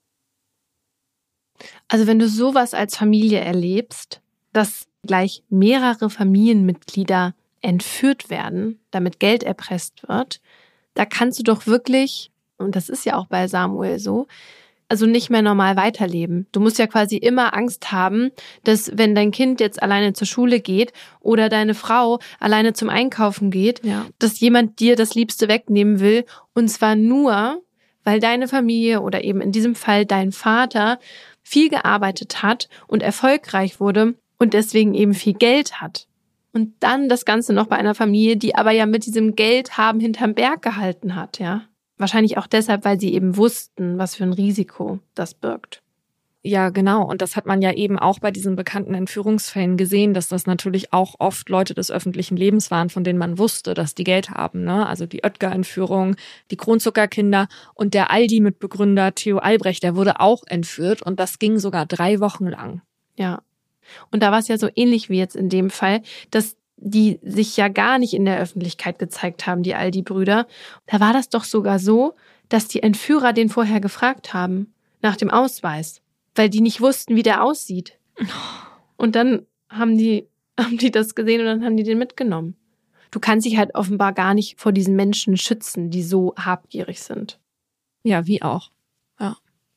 Also wenn du sowas als Familie erlebst, dass gleich mehrere Familienmitglieder entführt werden, damit Geld erpresst wird, da kannst du doch wirklich, und das ist ja auch bei Samuel so, also nicht mehr normal weiterleben. Du musst ja quasi immer Angst haben, dass wenn dein Kind jetzt alleine zur Schule geht oder deine Frau alleine zum Einkaufen geht, ja, dass jemand dir das Liebste wegnehmen will. Und zwar nur, weil deine Familie oder eben in diesem Fall dein Vater viel gearbeitet hat und erfolgreich wurde und deswegen eben viel Geld hat. Und dann das Ganze noch bei einer Familie, die aber ja mit diesem Geld haben hinterm Berg gehalten hat, ja. Wahrscheinlich auch deshalb, weil sie eben wussten, was für ein Risiko das birgt. Ja, genau. Und das hat man ja eben auch bei diesen bekannten Entführungsfällen gesehen, dass das natürlich auch oft Leute des öffentlichen Lebens waren, von denen man wusste, dass die Geld haben. Ne? Also die Oetker-Entführung, die Kronzuckerkinder und der Aldi-Mitbegründer Theo Albrecht, der wurde auch entführt und das ging sogar drei Wochen lang. Ja. Und da war es ja so ähnlich wie jetzt in dem Fall, dass die sich ja gar nicht in der Öffentlichkeit gezeigt haben, die Aldi-Brüder. Da war das doch sogar so, dass die Entführer den vorher gefragt haben, nach dem Ausweis, weil die nicht wussten, wie der aussieht. Und dann haben die, haben die das gesehen und dann haben die den mitgenommen. Du kannst dich halt offenbar gar nicht vor diesen Menschen schützen, die so habgierig sind. Ja, wie auch. Ja.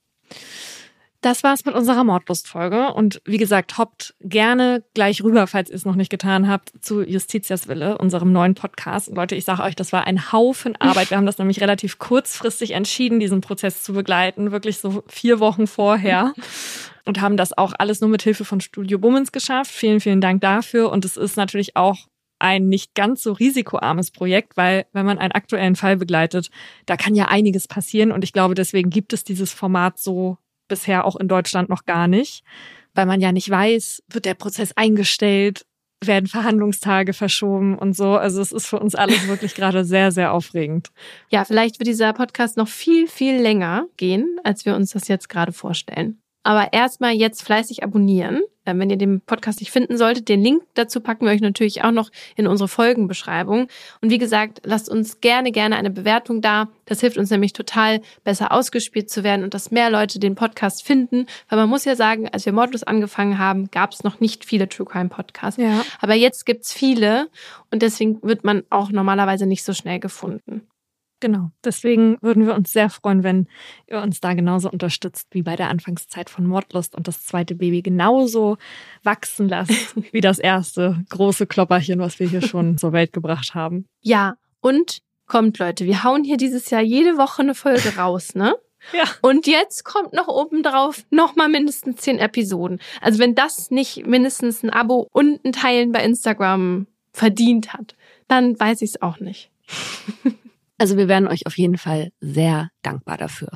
Das war's mit unserer Mordlust-Folge. Und wie gesagt, hoppt gerne gleich rüber, falls ihr es noch nicht getan habt, zu Justitias Wille, unserem neuen Podcast. Und Leute, ich sage euch, das war ein Haufen Arbeit. Wir haben das nämlich relativ kurzfristig entschieden, diesen Prozess zu begleiten. Wirklich so vier Wochen vorher. Und haben das auch alles nur mit Hilfe von Studio Bummens geschafft. Vielen, vielen Dank dafür. Und es ist natürlich auch ein nicht ganz so risikoarmes Projekt, weil wenn man einen aktuellen Fall begleitet, da kann ja einiges passieren. Und ich glaube, deswegen gibt es dieses Format so bisher auch in Deutschland noch gar nicht, weil man ja nicht weiß, wird der Prozess eingestellt, werden Verhandlungstage verschoben und so. Also es ist für uns alles wirklich gerade sehr, sehr aufregend. Ja, vielleicht wird dieser Podcast noch viel, viel länger gehen, als wir uns das jetzt gerade vorstellen. Aber erstmal jetzt fleißig abonnieren, wenn ihr den Podcast nicht finden solltet. Den Link dazu packen wir euch natürlich auch noch in unsere Folgenbeschreibung. Und wie gesagt, lasst uns gerne, gerne eine Bewertung da. Das hilft uns nämlich total, besser ausgespielt zu werden und dass mehr Leute den Podcast finden. Weil man muss ja sagen, als wir Mordlust angefangen haben, gab es noch nicht viele True Crime Podcasts. Ja. Aber jetzt gibt's viele und deswegen wird man auch normalerweise nicht so schnell gefunden. Genau, deswegen würden wir uns sehr freuen, wenn ihr uns da genauso unterstützt wie bei der Anfangszeit von Mordlust und das zweite Baby genauso wachsen lasst wie das erste große Klopperchen, was wir hier schon zur Welt gebracht haben. Ja, und kommt Leute, wir hauen hier dieses Jahr jede Woche eine Folge raus, ne? Ja. Und jetzt kommt noch obendrauf noch mal mindestens zehn Episoden. Also wenn das nicht mindestens ein Abo und ein Teilen bei Instagram verdient hat, dann weiß ich es auch nicht. Also wir wären euch auf jeden Fall sehr dankbar dafür.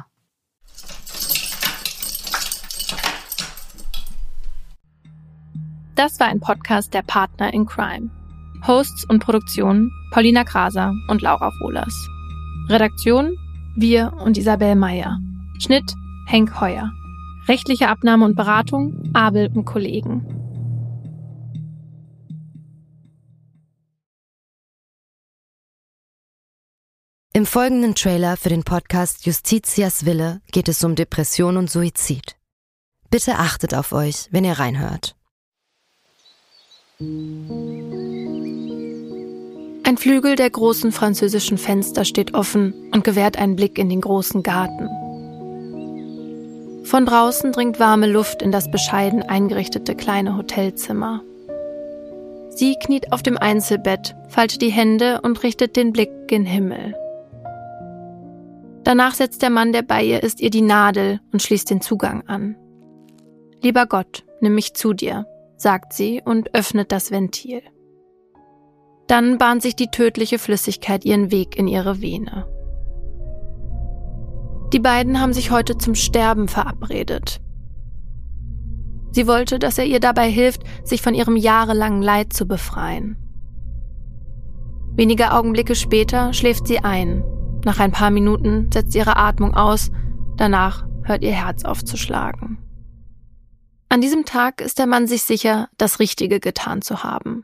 Das war ein Podcast der Partner in Crime. Hosts und Produktion Paulina Kraser und Laura Wohlers. Redaktion wir und Isabel Meyer. Schnitt Henk Heuer. Rechtliche Abnahme und Beratung Abel und Kollegen. Im folgenden Trailer für den Podcast Justitias Wille geht es um Depression und Suizid. Bitte achtet auf euch, wenn ihr reinhört. Ein Flügel der großen französischen Fenster steht offen und gewährt einen Blick in den großen Garten. Von draußen dringt warme Luft in das bescheiden eingerichtete kleine Hotelzimmer. Sie kniet auf dem Einzelbett, faltet die Hände und richtet den Blick gen Himmel. Danach setzt der Mann, der bei ihr ist, ihr die Nadel und schließt den Zugang an. »Lieber Gott, nimm mich zu dir«, sagt sie und öffnet das Ventil. Dann bahnt sich die tödliche Flüssigkeit ihren Weg in ihre Vene. Die beiden haben sich heute zum Sterben verabredet. Sie wollte, dass er ihr dabei hilft, sich von ihrem jahrelangen Leid zu befreien. Wenige Augenblicke später schläft sie ein. Nach ein paar Minuten setzt ihre Atmung aus, danach hört ihr Herz auf zu schlagen. An diesem Tag ist der Mann sich sicher, das Richtige getan zu haben.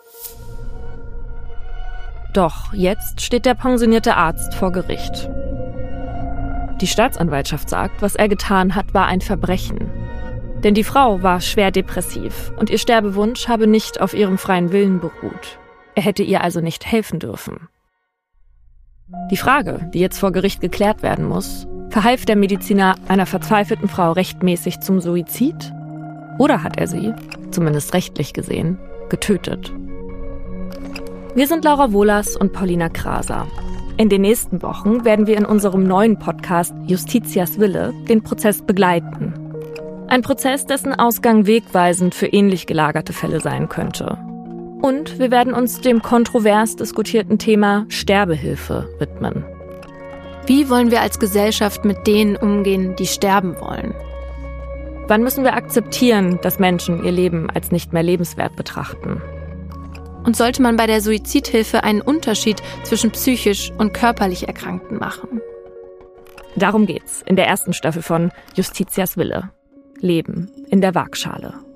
Doch jetzt steht der pensionierte Arzt vor Gericht. Die Staatsanwaltschaft sagt, was er getan hat, war ein Verbrechen. Denn die Frau war schwer depressiv und ihr Sterbewunsch habe nicht auf ihrem freien Willen beruht. Er hätte ihr also nicht helfen dürfen. Die Frage, die jetzt vor Gericht geklärt werden muss, verhalf der Mediziner einer verzweifelten Frau rechtmäßig zum Suizid? Oder hat er sie, zumindest rechtlich gesehen, getötet? Wir sind Laura Wohlers und Paulina Kraser. In den nächsten Wochen werden wir in unserem neuen Podcast Justitias Wille den Prozess begleiten. Ein Prozess, dessen Ausgang wegweisend für ähnlich gelagerte Fälle sein könnte. Und wir werden uns dem kontrovers diskutierten Thema Sterbehilfe widmen. Wie wollen wir als Gesellschaft mit denen umgehen, die sterben wollen? Wann müssen wir akzeptieren, dass Menschen ihr Leben als nicht mehr lebenswert betrachten? Und sollte man bei der Suizidhilfe einen Unterschied zwischen psychisch und körperlich Erkrankten machen? Darum geht's in der ersten Staffel von Justitias Wille. Leben in der Waagschale.